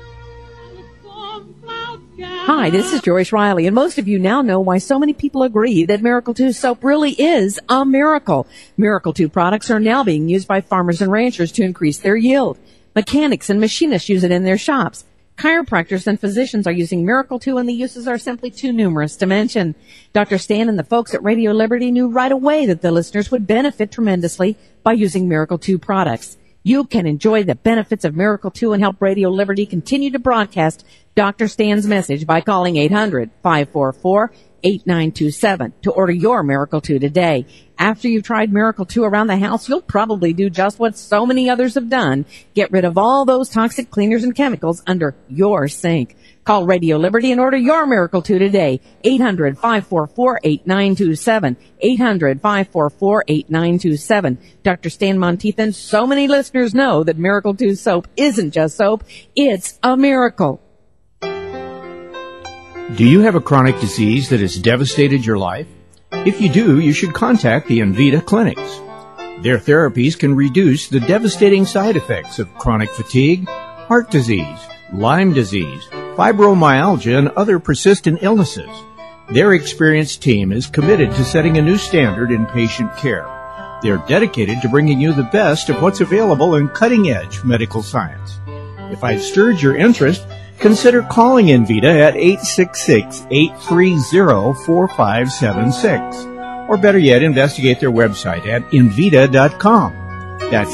Hi, this is Joyce Riley, and most of you now know why so many people agree that Miracle 2 soap really is a miracle. Miracle 2 products are now being used by farmers and ranchers to increase their yield. Mechanics and machinists use it in their shops. Chiropractors and physicians are using Miracle 2, and the uses are simply too numerous to mention. Dr. Stan and the folks at Radio Liberty knew right away that the listeners would benefit tremendously by using Miracle 2 products. You can enjoy the benefits of Miracle 2 and help Radio Liberty continue to broadcast Dr. Stan's message by calling 800-544-8927 to order your Miracle 2 today. After you've tried Miracle 2 around the house, you'll probably do just what so many others have done. Get rid of all those toxic cleaners and chemicals under your sink. Call Radio Liberty and order your Miracle 2 today. 800-544-8927. 800-544-8927. Dr. Stan Monteith and so many listeners know that Miracle 2 soap isn't just soap. It's a miracle. Do you have a chronic disease that has devastated your life? If you do, you should contact the Envita clinics. Their therapies can reduce the devastating side effects of chronic fatigue, heart disease, Lyme disease, fibromyalgia, and other persistent illnesses. Their experienced team is committed to setting a new standard in patient care. They're dedicated to bringing you the best of what's available in cutting-edge medical science. If I've stirred your interest, consider calling Envita at 866-830-4576. Or better yet, investigate their website at Envita.com. That's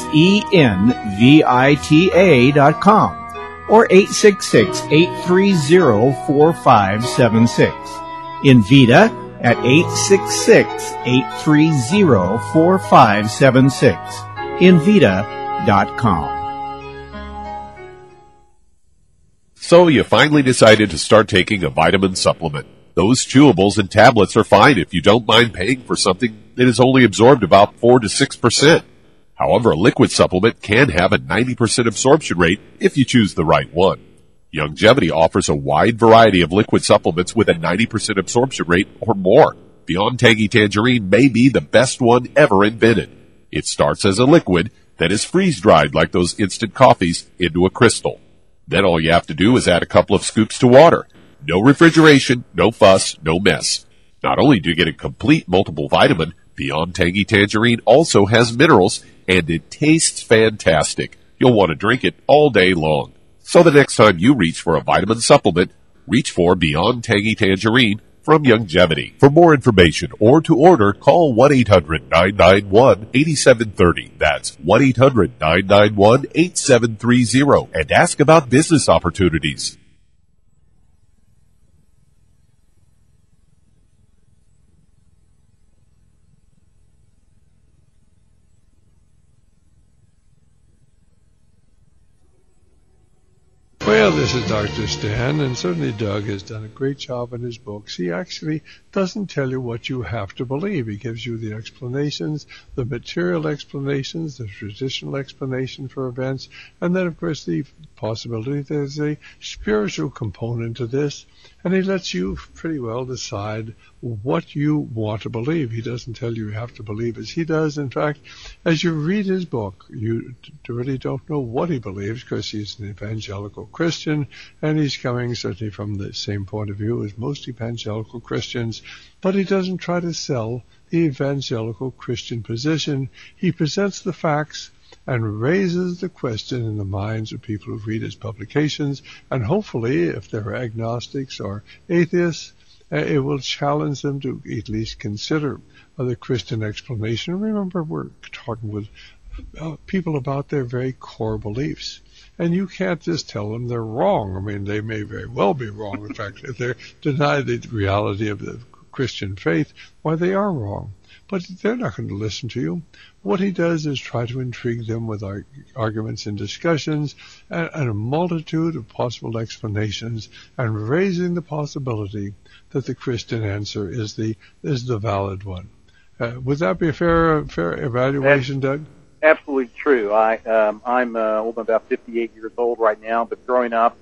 ENVITA.com. Or 866-830-4576. Envita at 866-830-4576. Envita.com. So you finally decided to start taking a vitamin supplement. Those chewables and tablets are fine if you don't mind paying for something that is only absorbed about 4 to 6%. However, a liquid supplement can have a 90% absorption rate if you choose the right one. Youngevity offers a wide variety of liquid supplements with a 90% absorption rate or more. Beyond Tangy Tangerine may be the best one ever invented. It starts as a liquid that is freeze-dried like those instant coffees into a crystal. Then all you have to do is add a couple of scoops to water. No refrigeration, no fuss, no mess. Not only do you get a complete multiple vitamin, Beyond Tangy Tangerine also has minerals, and it tastes fantastic. You'll want to drink it all day long. So the next time you reach for a vitamin supplement, reach for Beyond Tangy Tangerine from Youngevity. For more information or to order, call 1-800-991-8730. That's 1-800-991-8730 and ask about business opportunities. Well, this is Dr. Stan, and certainly Doug has done a great job in his books. He actually doesn't tell you what you have to believe. He gives you the explanations, the material explanations, the traditional explanation for events, and then, of course, the possibility there's a spiritual component to this, and he lets you pretty well decide what you want to believe. He doesn't tell you have to believe as he does. In fact, as you read his book, you really don't know what he believes because he's an evangelical Christian, and he's coming certainly from the same point of view as most evangelical Christians, but he doesn't try to sell the evangelical Christian position. He presents the facts and raises the question in the minds of people who read his publications, and hopefully, if they're agnostics or atheists, it will challenge them to at least consider the Christian explanation. Remember, we're talking with people about their very core beliefs, and you can't just tell them they're wrong. I mean, they may very well be wrong. In fact, if they deny the reality of the Christian faith, why, they are wrong. But they're not going to listen to you. What he does is try to intrigue them with arguments and discussions and a multitude of possible explanations, and raising the possibility that the Christian answer is the valid one. Would that be a fair evaluation, Doug? absolutely true. I'm about 58 years old right now, but growing up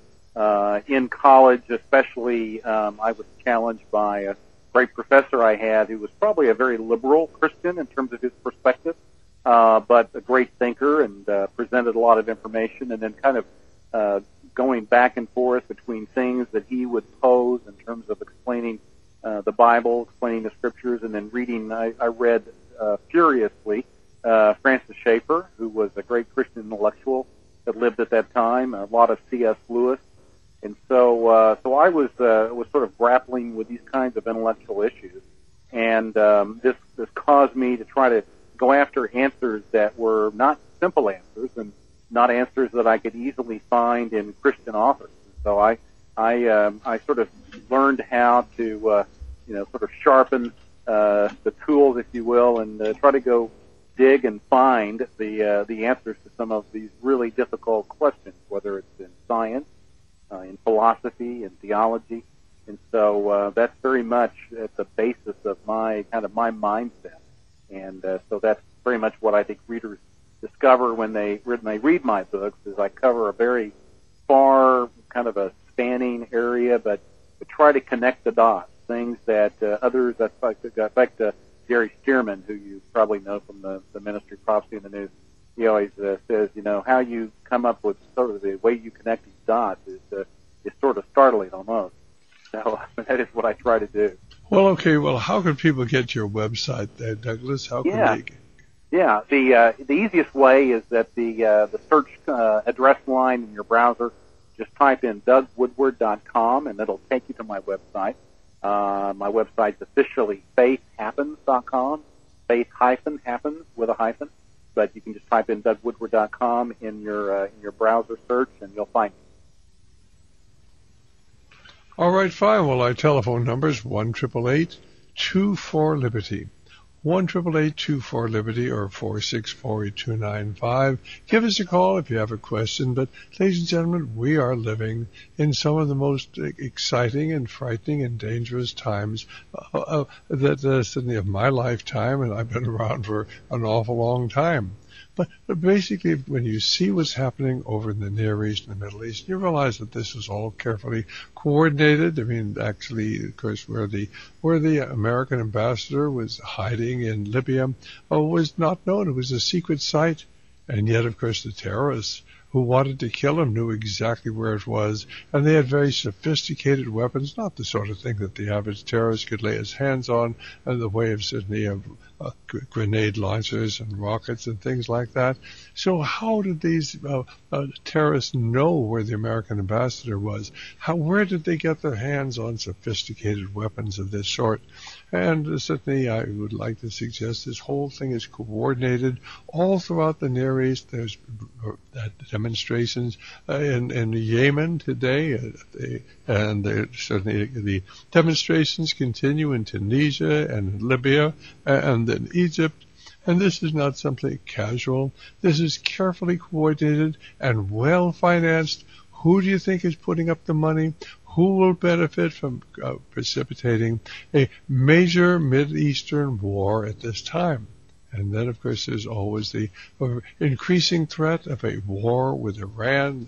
in college, especially, I was challenged by a great professor I had who was probably a very liberal Christian in terms of his perspective, but a great thinker and presented a lot of information, and then kind of going back and forth between things that he would pose in terms of explaining the Bible, explaining the Scriptures, and then reading. I read furiously Francis Schaeffer, who was a great Christian intellectual that lived at that time, a lot of C.S. Lewis. And so I was sort of grappling with these kinds of intellectual issues, and this caused me to try to go after answers that were not simple answers and not answers that I could easily find in Christian authors. So I sort of learned how to sort of sharpen the tools, if you will, and try to go dig and find the answers to some of these really difficult questions, whether it's in science, in philosophy, in theology. And so that's very much at the basis of my mindset. And so that's very much what I think readers discover when they read my books, is I cover a very far, kind of a spanning area, but try to connect the dots, things that others, that's like Jerry Stearman, who you probably know from the ministry Prophecy in the News. He always says, how you come up with sort of the way you connect these dots is sort of startling almost. So that is what I try to do. Well, okay. Well, how can people get to your website there, Douglas? How can they? Yeah. The easiest way is that the search address line in your browser, just type in DougWoodward.com, and it'll take you to my website. My website's officially faithhappens.com, faith-happens with a hyphen. But you can just type in DougWoodward.com in your browser search, and you'll find me. All right, fine. Well, our telephone number is 1-888-24-LIBERTY. 1-888-24-LIBERTY or 464-8295. Give us a call if you have a question. But, ladies and gentlemen, we are living in some of the most exciting and frightening and dangerous times that certainly of my lifetime, and I've been around for an awful long time. But basically, when you see what's happening over in the Near East and the Middle East, you realize that this is all carefully coordinated. I mean, actually, of course, where the American ambassador was hiding in Libya was not known. It was a secret site. And yet, of course, the terrorists who wanted to kill him knew exactly where it was, and they had very sophisticated weapons, not the sort of thing that the average terrorist could lay his hands on, in the way of certainly of grenade launchers and rockets and things like that. So how did these terrorists know where the American ambassador was? Where did they get their hands on sophisticated weapons of this sort? And certainly I would like to suggest this whole thing is coordinated all throughout the Near East. There's demonstrations in Yemen today, and certainly the demonstrations continue in Tunisia and Libya and in Egypt. And this is not something casual. This is carefully coordinated and well financed. Who do you think is putting up the money? Who will benefit from precipitating a major Mideastern war at this time? And then, of course, there's always the increasing threat of a war with Iran.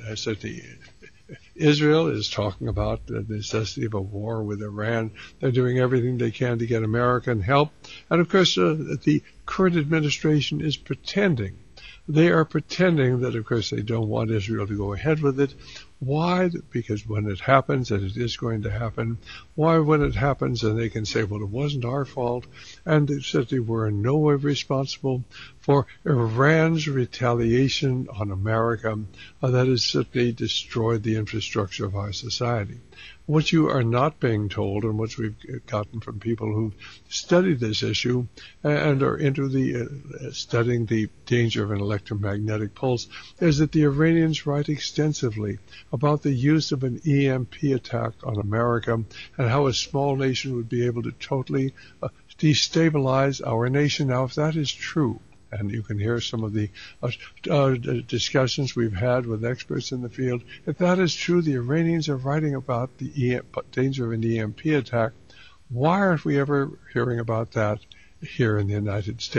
Israel is talking about the necessity of a war with Iran. They're doing everything they can to get American help. And, of course, the current administration is pretending. They are pretending that, of course, they don't want Israel to go ahead with it. Why? Because when it happens, and it is going to happen, why when it happens, and they can say, well, it wasn't our fault, and they said they were in no way responsible for Iran's retaliation on America that has certainly destroyed the infrastructure of our society. What you are not being told, and what we've gotten from people who study this issue and are into the studying the danger of an electromagnetic pulse, is that the Iranians write extensively about the use of an EMP attack on America and how a small nation would be able to totally destabilize our nation. Now, if that is true, and you can hear some of the discussions we've had with experts in the field. If that is true, the Iranians are writing about the danger of an EMP attack. Why aren't we ever hearing about that here in the United States?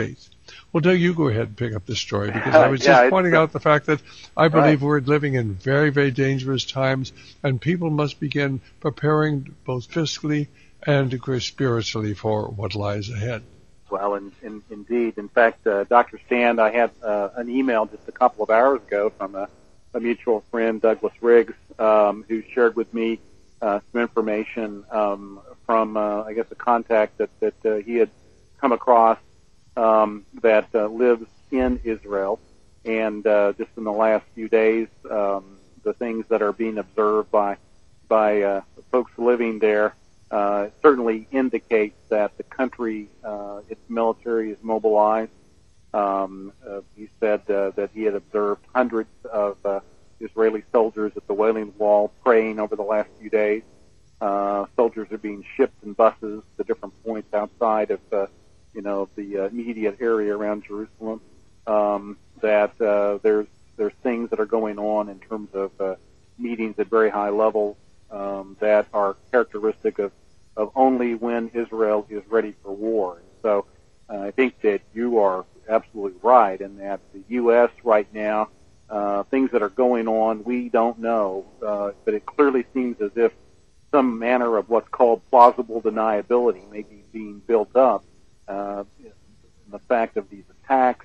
Well, Doug, you go ahead and pick up this story, because I was just pointing out the fact that I believe we're living in very, very dangerous times, and people must begin preparing both fiscally and, of course, spiritually for what lies ahead. Well, indeed. In fact, Dr. Stan, I had an email just a couple of hours ago from a mutual friend, Douglas Riggs, who shared with me some information from, I guess, a contact that he had come across that lives in Israel. And just in the last few days, the things that are being observed by folks living there certainly indicates that the country, its military is mobilized. He said that he had observed hundreds of Israeli soldiers at the Wailing Wall praying over the last few days. Soldiers are being shipped in buses to different points outside of, the immediate area around Jerusalem. There's things that are going on in terms of meetings at very high levels that are characteristic of only when Israel is ready for war. So I think that you are absolutely right in that the U.S. right now, things that are going on, we don't know, but it clearly seems as if some manner of what's called plausible deniability may be being built up. The fact of these attacks,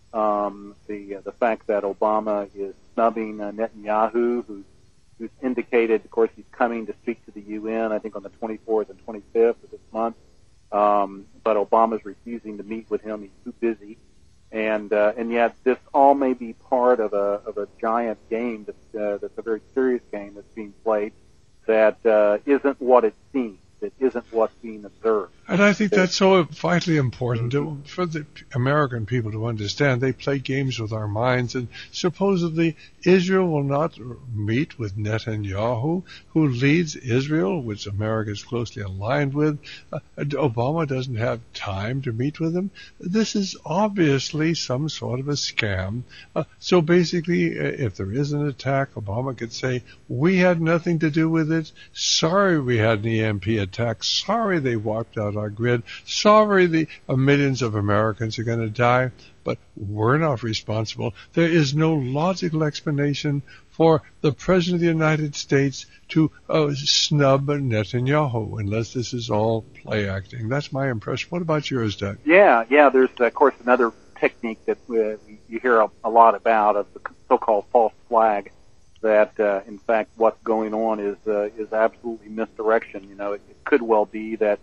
the fact that Obama is snubbing Netanyahu, who's indicated, of course, he's coming to speak to the UN, I think on the 24th and 25th of this month. But Obama's refusing to meet with him. He's too busy. And yet this all may be part of a giant game that's a very serious game that's being played that isn't what it seems. It isn't what's being observed. And I think that's so vitally important for the American people to understand. They play games with our minds, and supposedly Israel will not meet with Netanyahu, who leads Israel, which America is closely aligned with. Obama doesn't have time to meet with him. This is obviously some sort of a scam. So basically, if there is an attack, Obama could say, we had nothing to do with it. Sorry we had an EMP attack. Sorry they wiped out our grid. Sorry the millions of Americans are going to die, but we're not responsible. There is no logical explanation for the President of the United States to snub Netanyahu, unless this is all play acting. That's my impression. What about yours, Doug? Yeah. There's, of course, another technique that you hear a lot about of the so-called false flag. That in fact, what's going on is absolutely misdirection. It could well be that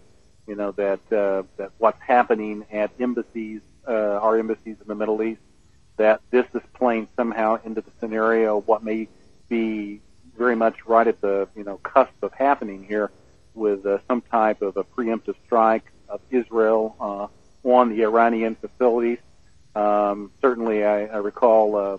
that what's happening at embassies, our embassies in the Middle East, that this is playing somehow into the scenario of what may be very much right at the cusp of happening here, with some type of a preemptive strike of Israel on the Iranian facilities. Certainly, I recall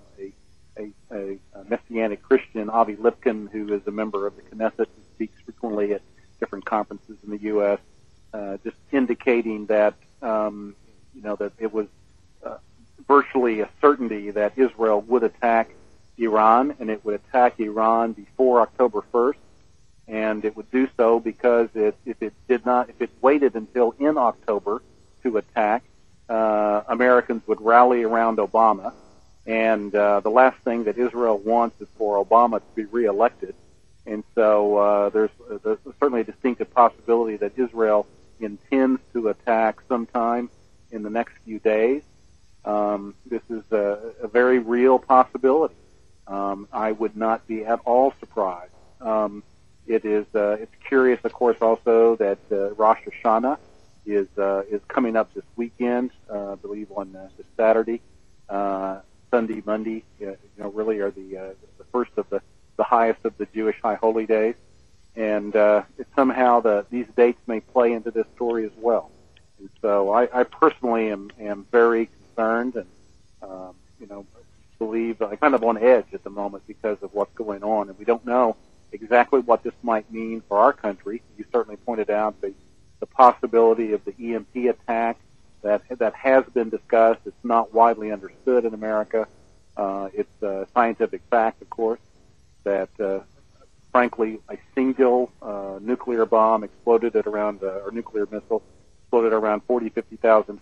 a Messianic Christian, Avi Lipkin, who is a member of the Knesset, who speaks frequently at different conferences in the U.S., just indicating that that it was virtually a certainty that Israel would attack Iran, and it would attack Iran before October 1st, and it would do so because if it waited until in October to attack, Americans would rally around Obama. And the last thing that Israel wants is for Obama to be reelected. And so there's certainly a distinctive possibility that Israel intends to attack sometime in the next few days. This is a very real possibility. I would not be at all surprised. It's curious, of course, also that Rosh Hashanah is coming up this weekend, I believe on this Saturday. Sunday, Monday, really are the first of the highest of the Jewish high holy days, and somehow these dates may play into this story as well. And so I personally am very concerned, and believe kind of on edge at the moment because of what's going on, and we don't know exactly what this might mean for our country. You certainly pointed out the possibility of the EMP attack. That has been discussed. It's not widely understood in America. It's a scientific fact, of course, that frankly a single nuclear bomb exploded at around, or nuclear missile exploded around 50,000 feet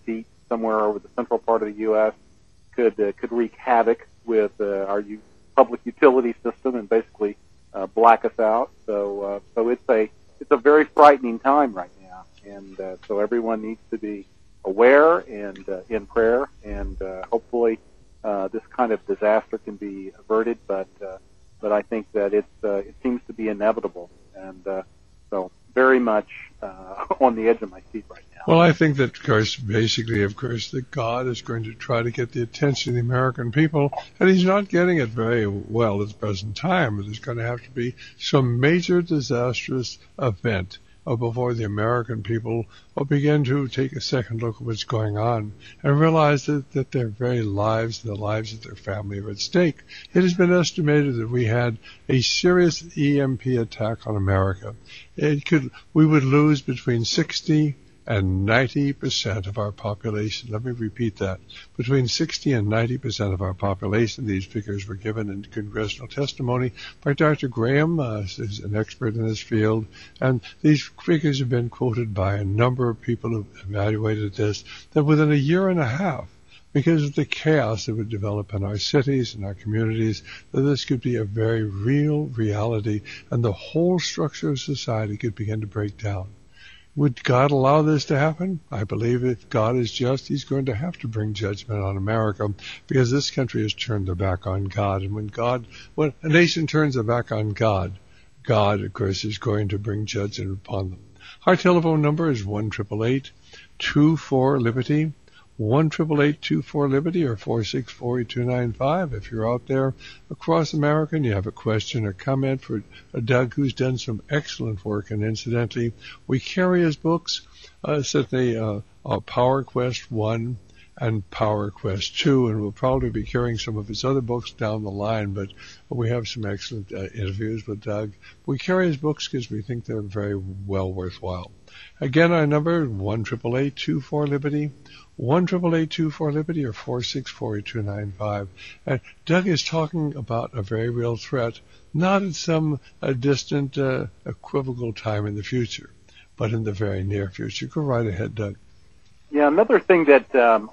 somewhere over the central part of the U.S. could wreak havoc with our public utility system and basically black us out. So it's a very frightening time right now, and so everyone needs to be aware and in prayer, and hopefully this kind of disaster can be averted. But I think that it seems to be inevitable, and so very much on the edge of my seat right now. Well, I think that, of course, that God is going to try to get the attention of the American people, and he's not getting it very well at the present time. There's going to have to be some major disastrous event before the American people will begin to take a second look at what's going on and realize that their very lives and the lives of their family are at stake. It has been estimated that we had a serious EMP attack on America. We would lose between 60 and 90% of our population. Let me repeat that. Between 60 and 90% of our population. These figures were given in congressional testimony by Dr. Graham, who's an expert in this field. And these figures have been quoted by a number of people who evaluated this, that within a year and a half, because of the chaos that would develop in our cities and our communities, that this could be a very real reality, and the whole structure of society could begin to break down. Would God allow this to happen? I believe if God is just, he's going to have to bring judgment on America, because this country has turned their back on God. And when a nation turns their back on God, God, of course, is going to bring judgment upon them. Our telephone number is 1-888-24-LIBERTY. 1-888-24-LIBERTY or 464-8295. If you're out there across America and you have a question or comment for Doug, who's done some excellent work, and incidentally, we carry his books, certainly Power Quest 1 and Power Quest 2, and we'll probably be carrying some of his other books down the line, but we have some excellent interviews with Doug. We carry his books because we think they're very well worthwhile. Again, our number, 1-888-24-LIBERTY, 1-888-24-LIBERTY or 464-8295. And Doug is talking about a very real threat, not at some distant, equivocal time in the future, but in the very near future. Go right ahead, Doug. Yeah, another thing that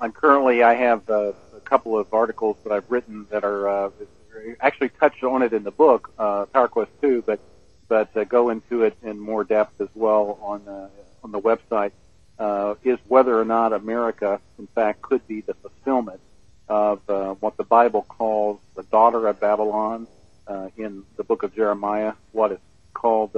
I have a couple of articles that I've written that are actually touched on it in the book, Power Quest 2, but go into it in more depth as well on the website, is whether or not America, in fact, could be the fulfillment of what the Bible calls the daughter of Babylon in the book of Jeremiah, what is called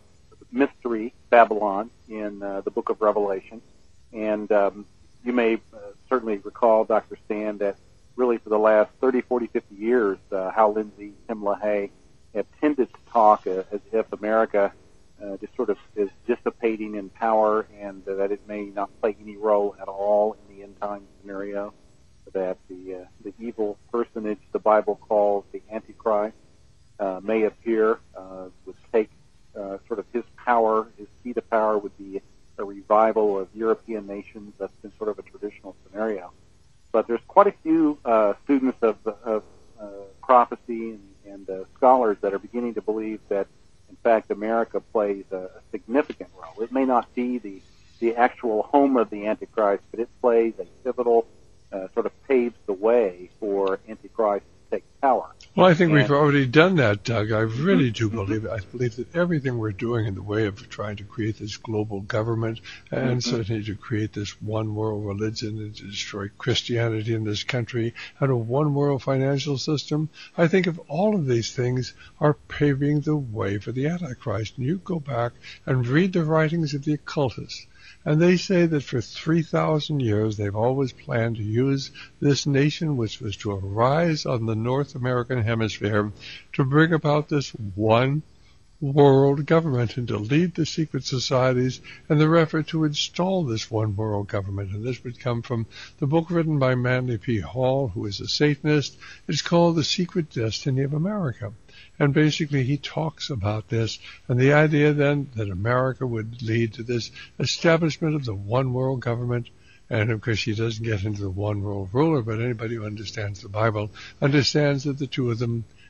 Mystery Babylon in the book of Revelation. And you may certainly recall, Dr. Stan, that really for the last 30, 40, 50 years, Hal Lindsey, Tim LaHaye have tended to talk as if America just sort of is dissipating in power, and that it may not play any role at all in the end time scenario, that the evil personage the Bible calls the Antichrist may appear, would take sort of his power, his seat of power would be a revival of European nations. That's been sort of a traditional scenario. But there's quite a few students of prophecy and scholars that are beginning to believe that, in fact, America plays a significant role. It may not be the actual home of the Antichrist, but it plays a pivotal, sort of paves the way for Antichrist to take power. Well, I think we've already done that, Doug. I really do believe it. I believe that everything we're doing in the way of trying to create this global government and certainly to create this one world religion and to destroy Christianity in this country and a one world financial system, I think of all of these things are paving the way for the Antichrist. And you go back and read the writings of the occultists, and they say that for 3,000 years they've always planned to use this nation, which was to arise on the North American hemisphere, to bring about this one world government and to lead the secret societies in their effort to install this one world government. And this would come from the book written by Manly P. Hall, who is a Satanist. It's called The Secret Destiny of America. And basically he talks about this and the idea then that America would lead to this establishment of the one world government. And of course he doesn't get into the one world ruler, but anybody who understands the Bible understands that the two of them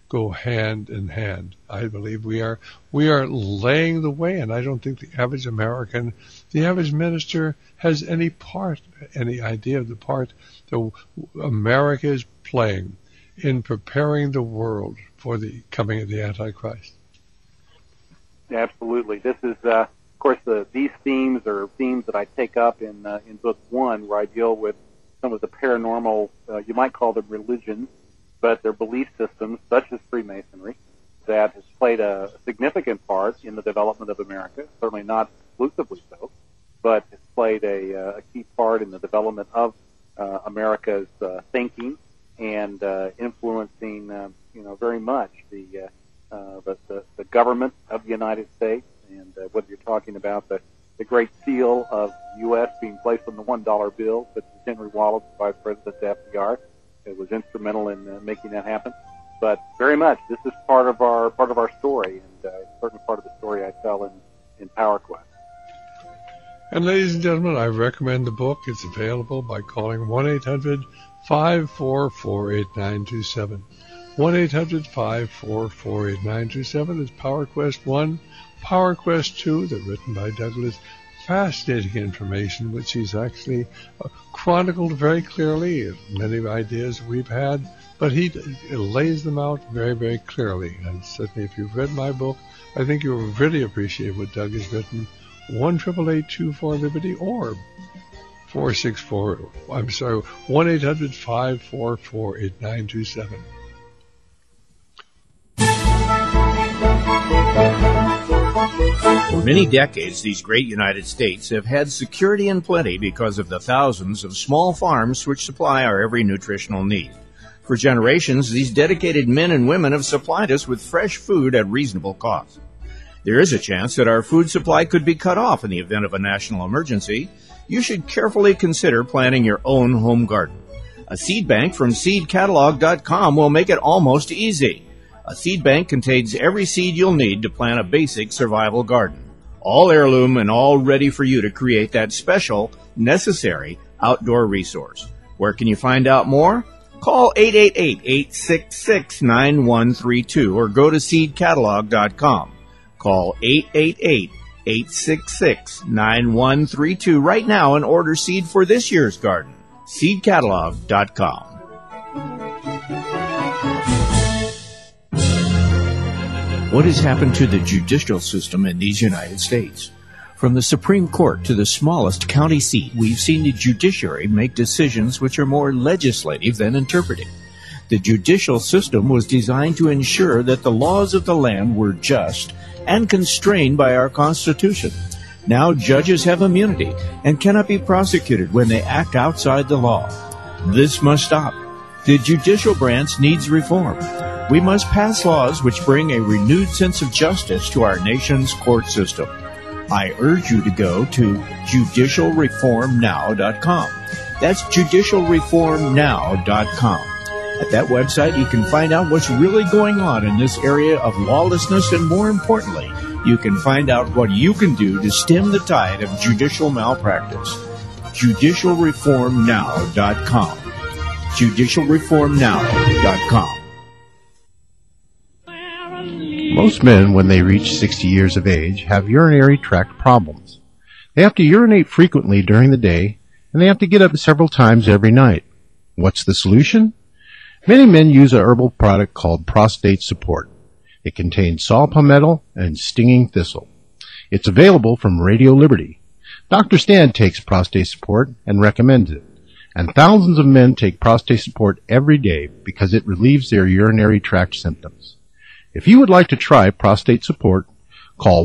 go hand in hand. I believe we are laying the way, and I don't think the average American, the average minister has any idea of the part that America is playing in preparing the world for the coming of the Antichrist. Absolutely. This is, of course, these themes are themes that I take up in book 1, where I deal with some of the paranormal, you might call them religions, but they're belief systems, such as Freemasonry, that has played a significant part in the development of America, certainly not exclusively so, but has played a key part in the development of America's thinking and influencing, very much the government of the United States, and whether you're talking about the Great Seal of the U.S. being placed on the $1 bill, such as Henry Wallace, Vice President FDR, it was instrumental in making that happen. But very much, this is part of our story, and certainly part of the story I tell in Power Quest. And ladies and gentlemen, I recommend the book. It's available by calling 1-800-544-8927. 1-800-544-8927 is Power Quest 1. Power Quest 2, they're written by Douglas. Fascinating information, which he's actually chronicled very clearly. Many ideas we've had, but he lays them out very, very clearly. And certainly, if you've read my book, I think you'll really appreciate what Doug has written. 1-888-24-LIBERTY or 1-800-544-8927. For many decades, these great United States have had security in plenty because of the thousands of small farms which supply our every nutritional need. For generations, these dedicated men and women have supplied us with fresh food at reasonable cost. There is a chance that our food supply could be cut off in the event of a national emergency. You should carefully consider planting your own home garden. A seed bank from SeedCatalog.com will make it almost easy. A seed bank contains every seed you'll need to plant a basic survival garden. All heirloom and all ready for you to create that special, necessary outdoor resource. Where can you find out more? Call 888-866-9132 or go to SeedCatalog.com. Call 888-866-9132 right now and order seed for this year's garden. SeedCatalog.com. What has happened to the judicial system in these United States? From the Supreme Court to the smallest county seat, we've seen the judiciary make decisions which are more legislative than interpretive. The judicial system was designed to ensure that the laws of the land were just and constrained by our Constitution. Now judges have immunity and cannot be prosecuted when they act outside the law. This must stop. The judicial branch needs reform. We must pass laws which bring a renewed sense of justice to our nation's court system. I urge you to go to judicialreformnow.com. That's judicialreformnow.com. At that website, you can find out what's really going on in this area of lawlessness, and more importantly, you can find out what you can do to stem the tide of judicial malpractice. judicialreformnow.com. judicialreformnow.com. Most men, when they reach 60 years of age, have urinary tract problems. They have to urinate frequently during the day, and they have to get up several times every night. What's the solution? Many men use a herbal product called Prostate Support. It contains saw palmetto and stinging thistle. It's available from Radio Liberty. Dr. Stan takes Prostate Support and recommends it. And thousands of men take Prostate Support every day because it relieves their urinary tract symptoms. If you would like to try Prostate Support, call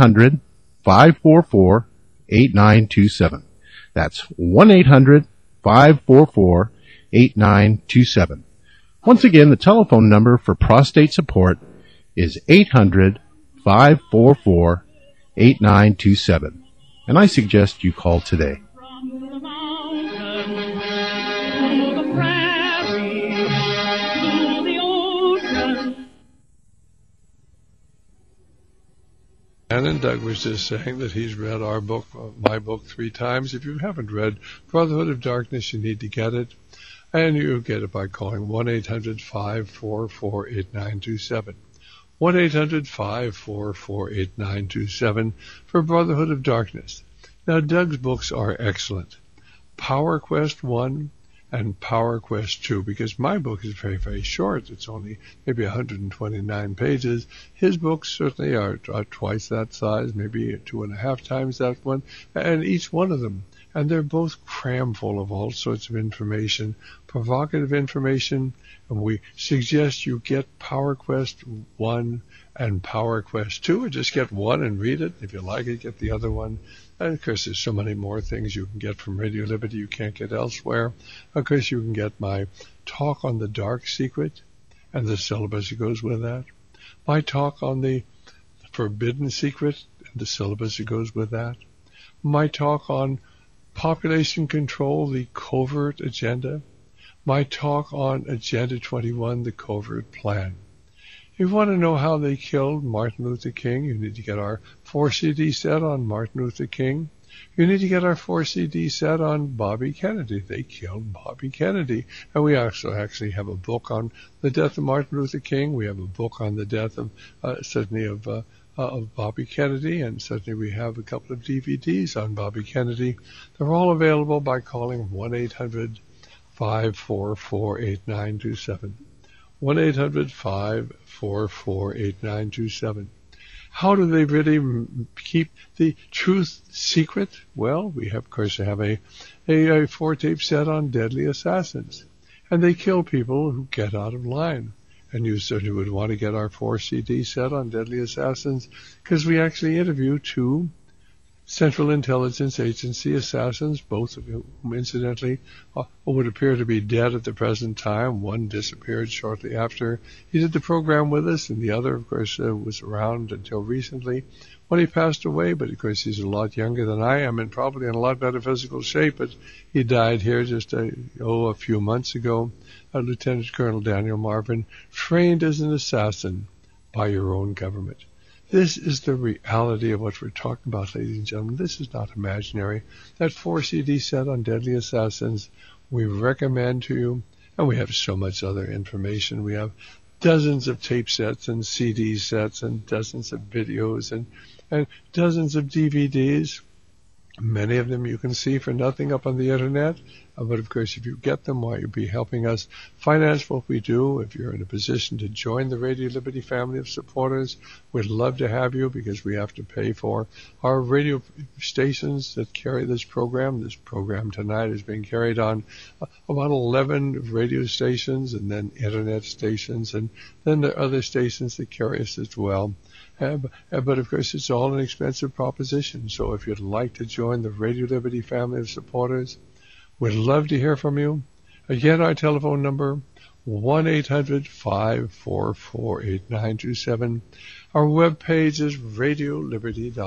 1-800-544-8927. That's 1-800-544-8927. Once again, the telephone number for Prostate Support is 800-544-8927. And I suggest you call today. And Doug was just saying that he's read our book, my book, 3 times. If you haven't read Brotherhood of Darkness, you need to get it. And you get it by calling 1-800-544-8927. 1-800-544-8927 for Brotherhood of Darkness. Now, Doug's books are excellent. Power Quest 1 and Power Quest 2, because my book is very, very short. It's only maybe 129 pages. His books certainly are twice that size, maybe 2.5 times that one, and each one of them. And they're both cram full of all sorts of information, provocative information, and we suggest you get Power Quest 1 and Power Quest 2, or just get one and read it. If you like it, get the other one. And, of course, there's so many more things you can get from Radio Liberty you can't get elsewhere. Of course, you can get my talk on the dark secret and the syllabus that goes with that. My talk on the forbidden secret and the syllabus that goes with that. My talk on population control, the covert agenda. My talk on Agenda 21, the covert plan. If you want to know how they killed Martin Luther King, you need to get our 4-CD set on Martin Luther King. You need to get our 4-CD set on Bobby Kennedy. They killed Bobby Kennedy. And we also actually have a book on the death of Martin Luther King. We have a book on the death of Bobby Kennedy, and certainly we have a couple of DVDs on Bobby Kennedy. They're all available by calling 1-800-544-8927. 1-800-544-8927. How do they really keep the truth secret? Well, we have, of course, have a 4-tape set on deadly assassins. And they kill people who get out of line. And you certainly would want to get our 4-CD set on deadly assassins, because we actually interview 2 Central Intelligence Agency assassins, both of whom, incidentally, would appear to be dead at the present time. One disappeared shortly after he did the program with us, and the other, of course, was around until recently when he passed away. But, of course, he's a lot younger than I am and probably in a lot better physical shape. But he died here just a few months ago. Lieutenant Colonel Daniel Marvin, trained as an assassin by your own government. This is the reality of what we're talking about, ladies and gentlemen. This is not imaginary. That 4-CD set on deadly assassins we recommend to you, and we have so much other information. We have dozens of tape sets and CD sets and dozens of videos and dozens of DVDs. Many of them you can see for nothing up on the internet. But, of course, if you get them, why, you'll be helping us finance what we do. If you're in a position to join the Radio Liberty family of supporters, we'd love to have you, because we have to pay for our radio stations that carry this program. This program tonight is being carried on about 11 radio stations and then internet stations, and then there are other stations that carry us as well. But, of course, it's all an expensive proposition. So if you'd like to join the Radio Liberty family of supporters, we'd love to hear from you. Again, our telephone number, 1-800-544-8927. Our webpage is radioliberty.org.